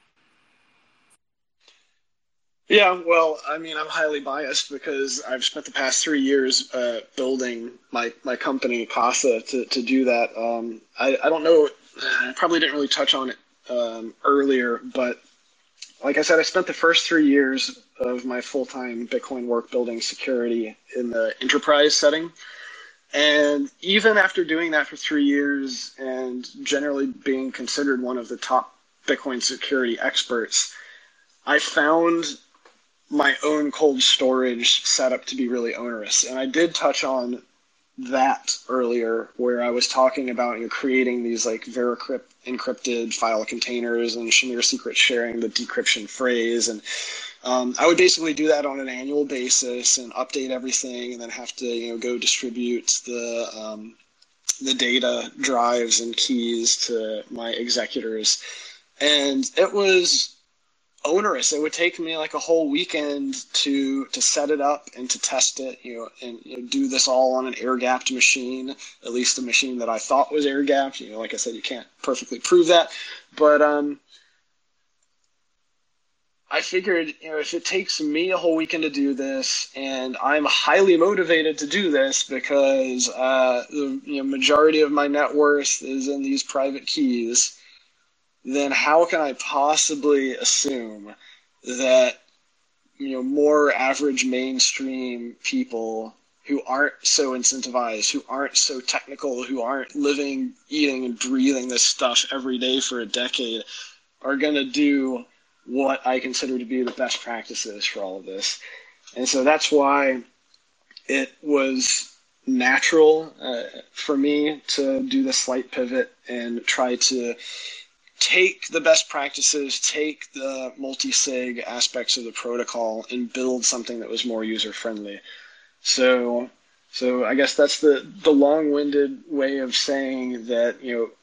Yeah, well, I mean, I'm highly biased because I've spent the past 3 years building my company, Casa, to do that. I don't know, I probably didn't really touch on it earlier, but like I said, I spent the first 3 years of my full-time Bitcoin work building security in the enterprise setting. And even after doing that for 3 years and generally being considered one of the top Bitcoin security experts, I found my own cold storage setup to be really onerous. And I did touch on that earlier, where I was talking about creating these like Veracrypt encrypted file containers and Shamir secret sharing the decryption phrase. And I would basically do that on an annual basis and update everything, and then have to go distribute the data drives and keys to my executors. And it was onerous. It would take me like a whole weekend to set it up and to test it, and do this all on an air-gapped machine, at least a machine that I thought was air-gapped. Like I said, you can't perfectly prove that, but I figured, if it takes me a whole weekend to do this, and I'm highly motivated to do this because the majority of my net worth is in these private keys, then how can I possibly assume that more average mainstream people who aren't so incentivized, who aren't so technical, who aren't living, eating, and breathing this stuff every day for a decade are going to do what I consider to be the best practices for all of this? And so that's why it was natural for me to do this slight pivot and try to take the best practices, take the multi-sig aspects of the protocol, and build something that was more user-friendly. So I guess that's the long-winded way of saying that,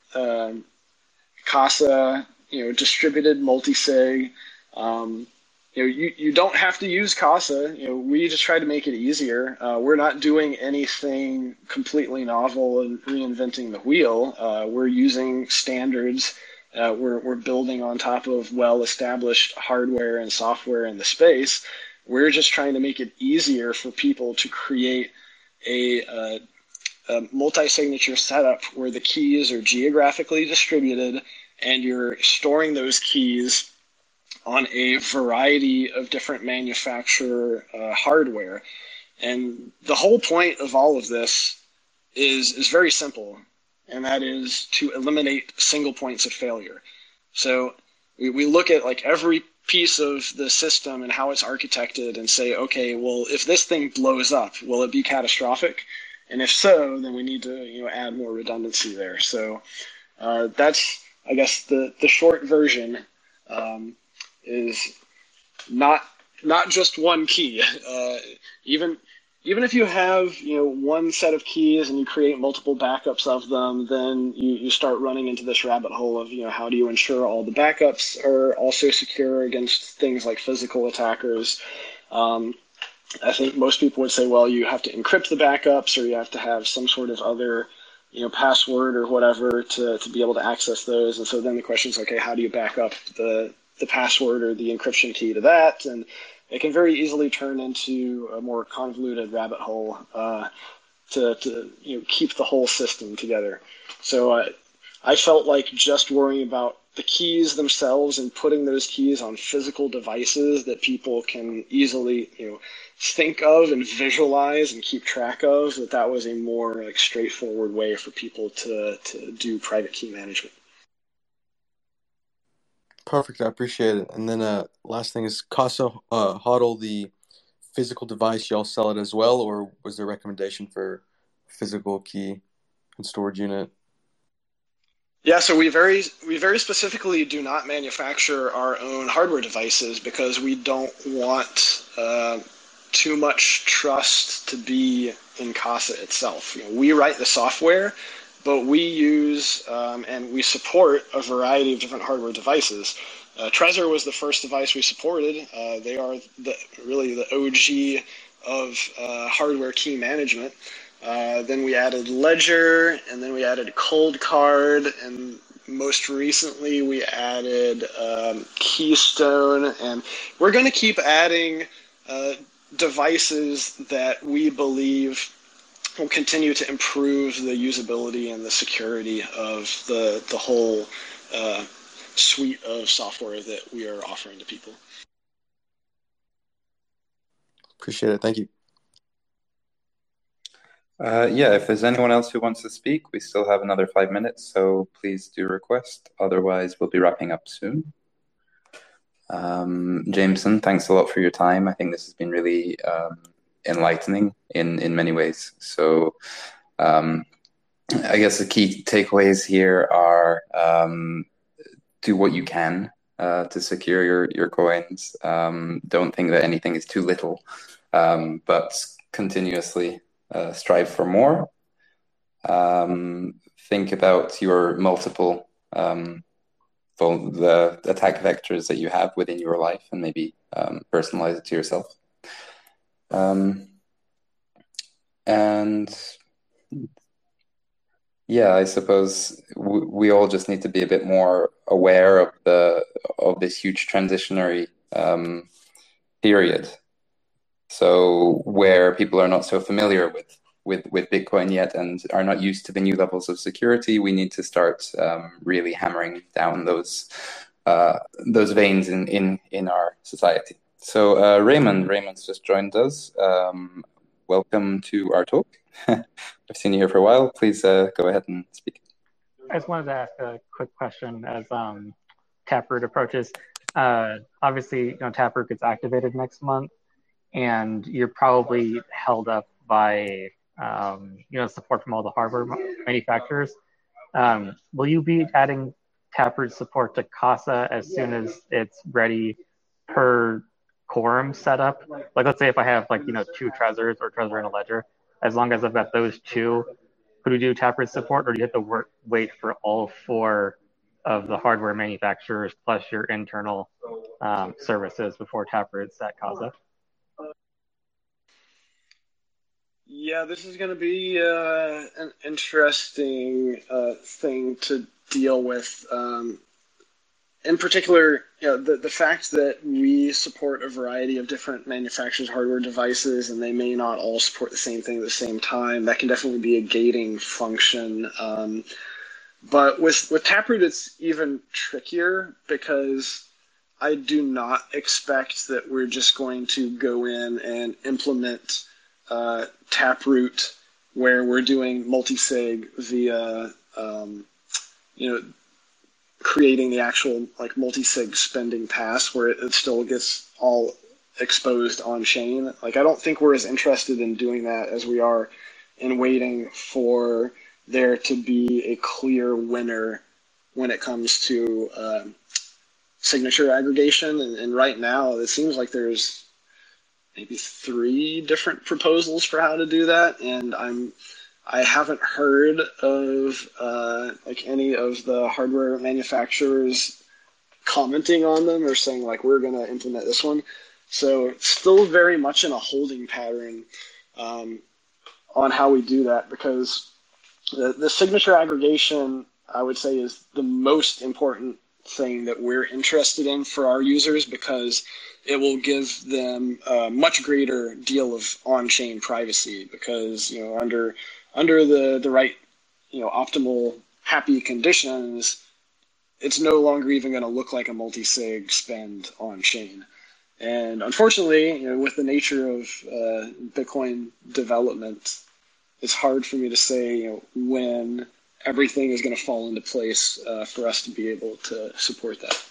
Casa, distributed multi-sig. You don't have to use Casa. We just try to make it easier. We're not doing anything completely novel and reinventing the wheel. We're using standards. We're building on top of well-established hardware and software in the space. We're just trying to make it easier for people to create a multi-signature setup where the keys are geographically distributed and you're storing those keys on a variety of different manufacturer hardware. And the whole point of all of this is very simple, and that is to eliminate single points of failure. So we look at like every piece of the system and how it's architected and say, okay, well, if this thing blows up, will it be catastrophic? And if so, then we need to add more redundancy there. So that's, I guess, the short version is not just one key. Even if you have one set of keys and you create multiple backups of them, then you start running into this rabbit hole of how do you ensure all the backups are also secure against things like physical attackers. I think most people would say, well, you have to encrypt the backups, or you have to have some sort of other password or whatever to be able to access those. And so then the question is, okay, how do you back up the password or the encryption key to that? And it can very easily turn into a more convoluted rabbit hole to keep the whole system together. So I felt like just worrying about the keys themselves and putting those keys on physical devices that people can easily think of and visualize and keep track of, that was a more straightforward way for people to do private key management. Perfect. I appreciate it. And then last thing is Casa HODL, the physical device, y'all sell it as well, or was there a recommendation for physical key and storage unit? Yeah, so we very specifically do not manufacture our own hardware devices because we don't want too much trust to be in Casa itself. We write the software, but we use and we support a variety of different hardware devices. Trezor was the first device we supported. They are really the OG of hardware key management. Then we added Ledger, and then we added Coldcard, and most recently we added Keystone, and we're going to keep adding devices that we believe will continue to improve the usability and the security of the whole suite of software that we are offering to people. Appreciate it. Thank you. If there's anyone else who wants to speak, we still have another 5 minutes, so please do request. Otherwise, we'll be wrapping up soon. Jameson, thanks a lot for your time. I think this has been really enlightening in many ways. So I guess the key takeaways here are do what you can to secure your coins. Don't think that anything is too little, but continuously strive for more. Think about your multiple the attack vectors that you have within your life, and maybe personalize it to yourself. And yeah, I suppose we all just need to be a bit more aware of this huge transitionary period. So where people are not so familiar with Bitcoin yet and are not used to the new levels of security, we need to start really hammering down those veins in our society. So Raymond's just joined us. Welcome to our talk. I've seen you here for a while. Please go ahead and speak. I just wanted to ask a quick question as Taproot approaches. Obviously, Taproot gets activated next month, and you're probably held up by support from all the hardware manufacturers. Will you be adding Taproot support to Casa as soon as it's ready per quorum setup? Like, let's say if I have two Trezors or Trezor and a Ledger, as long as I've got those two, could we do Taproot support, or do you have to wait for all four of the hardware manufacturers plus your internal services before Taproot's at Casa? Yeah, this is going to be an interesting thing to deal with. In particular, the fact that we support a variety of different manufacturers' hardware devices, and they may not all support the same thing at the same time, that can definitely be a gating function. But with Taproot, it's even trickier because I do not expect that we're just going to go in and implement Taproot where we're doing multi-sig via creating the actual multi-sig spending pass where it still gets all exposed on chain. I don't think we're as interested in doing that as we are in waiting for there to be a clear winner when it comes to signature aggregation. And right now it seems like there's maybe 3 different proposals for how to do that, and I haven't heard of any of the hardware manufacturers commenting on them or saying we're going to implement this one. So it's still very much in a holding pattern on how we do that, because the signature aggregation, I would say, is the most important thing that we're interested in for our users, because it will give them a much greater deal of on-chain privacy, because under the right optimal happy conditions, it's no longer even going to look like a multi-sig spend on-chain. And unfortunately, with the nature of Bitcoin development, it's hard for me to say when everything is going to fall into place for us to be able to support that.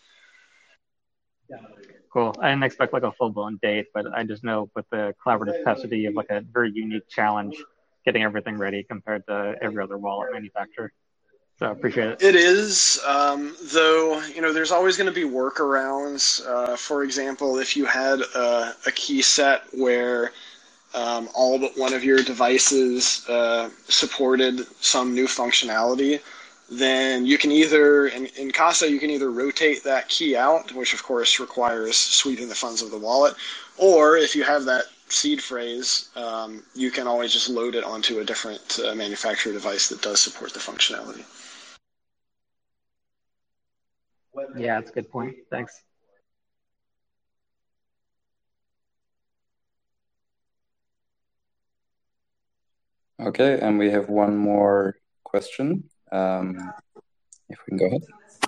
Cool. I didn't expect like a full-blown date, but I just know with the collaborative custody of like a very unique challenge getting everything ready compared to every other wallet manufacturer. So appreciate it. It is, though, there's always going to be workarounds. For example, if you had a key set where all but one of your devices supported some new functionality, then you can either, in Casa, you can either rotate that key out, which of course requires sweeping the funds of the wallet, or if you have that seed phrase, you can always just load it onto a different manufacturer device that does support the functionality. Yeah, that's a good point. Thanks. Okay, and we have one more question. If we can go ahead.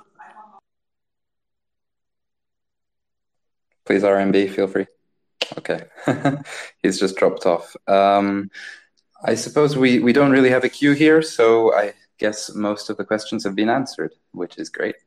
Please, RMB, feel free. Okay, he's just dropped off. I suppose we don't really have a queue here, so I guess most of the questions have been answered, which is great.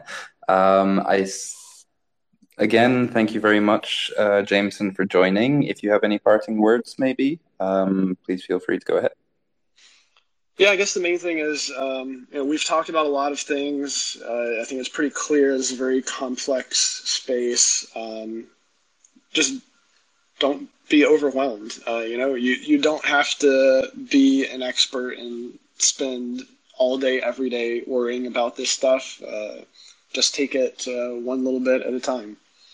Again, thank you very much, Jameson, for joining. If you have any parting words, maybe, please feel free to go ahead. Yeah, I guess the main thing is, we've talked about a lot of things. I think it's pretty clear it's a very complex space. Just don't be overwhelmed. You don't have to be an expert and spend all day, every day worrying about this stuff. Just take it one little bit at a time.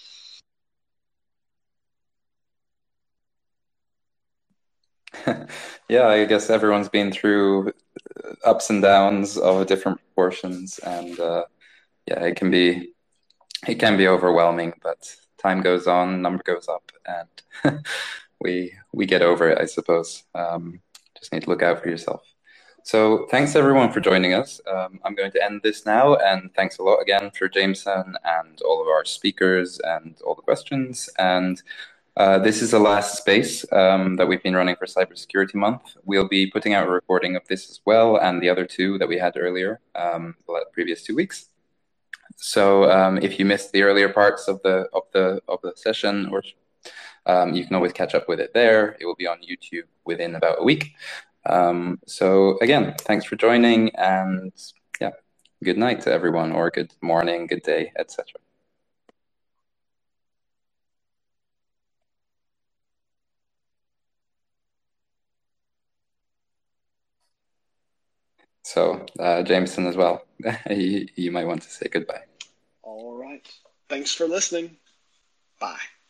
Yeah, I guess everyone's been through ups and downs of different proportions, and yeah, it can be overwhelming, but time goes on, number goes up, and we get over it, I suppose. Just need to look out for yourself. So thanks everyone for joining us. I'm going to end this now, and thanks a lot again for Jameson and all of our speakers and all the questions. And this is the last space that we've been running for Cybersecurity Month. We'll be putting out a recording of this as well, and the other two that we had earlier, the previous 2 weeks. So if you missed the earlier parts of the session, or you can always catch up with it there. It will be on YouTube within about a week. So again, thanks for joining, and yeah, good night to everyone, or good morning, good day, etc. So Jameson as well, you might want to say goodbye. All right. Thanks for listening. Bye.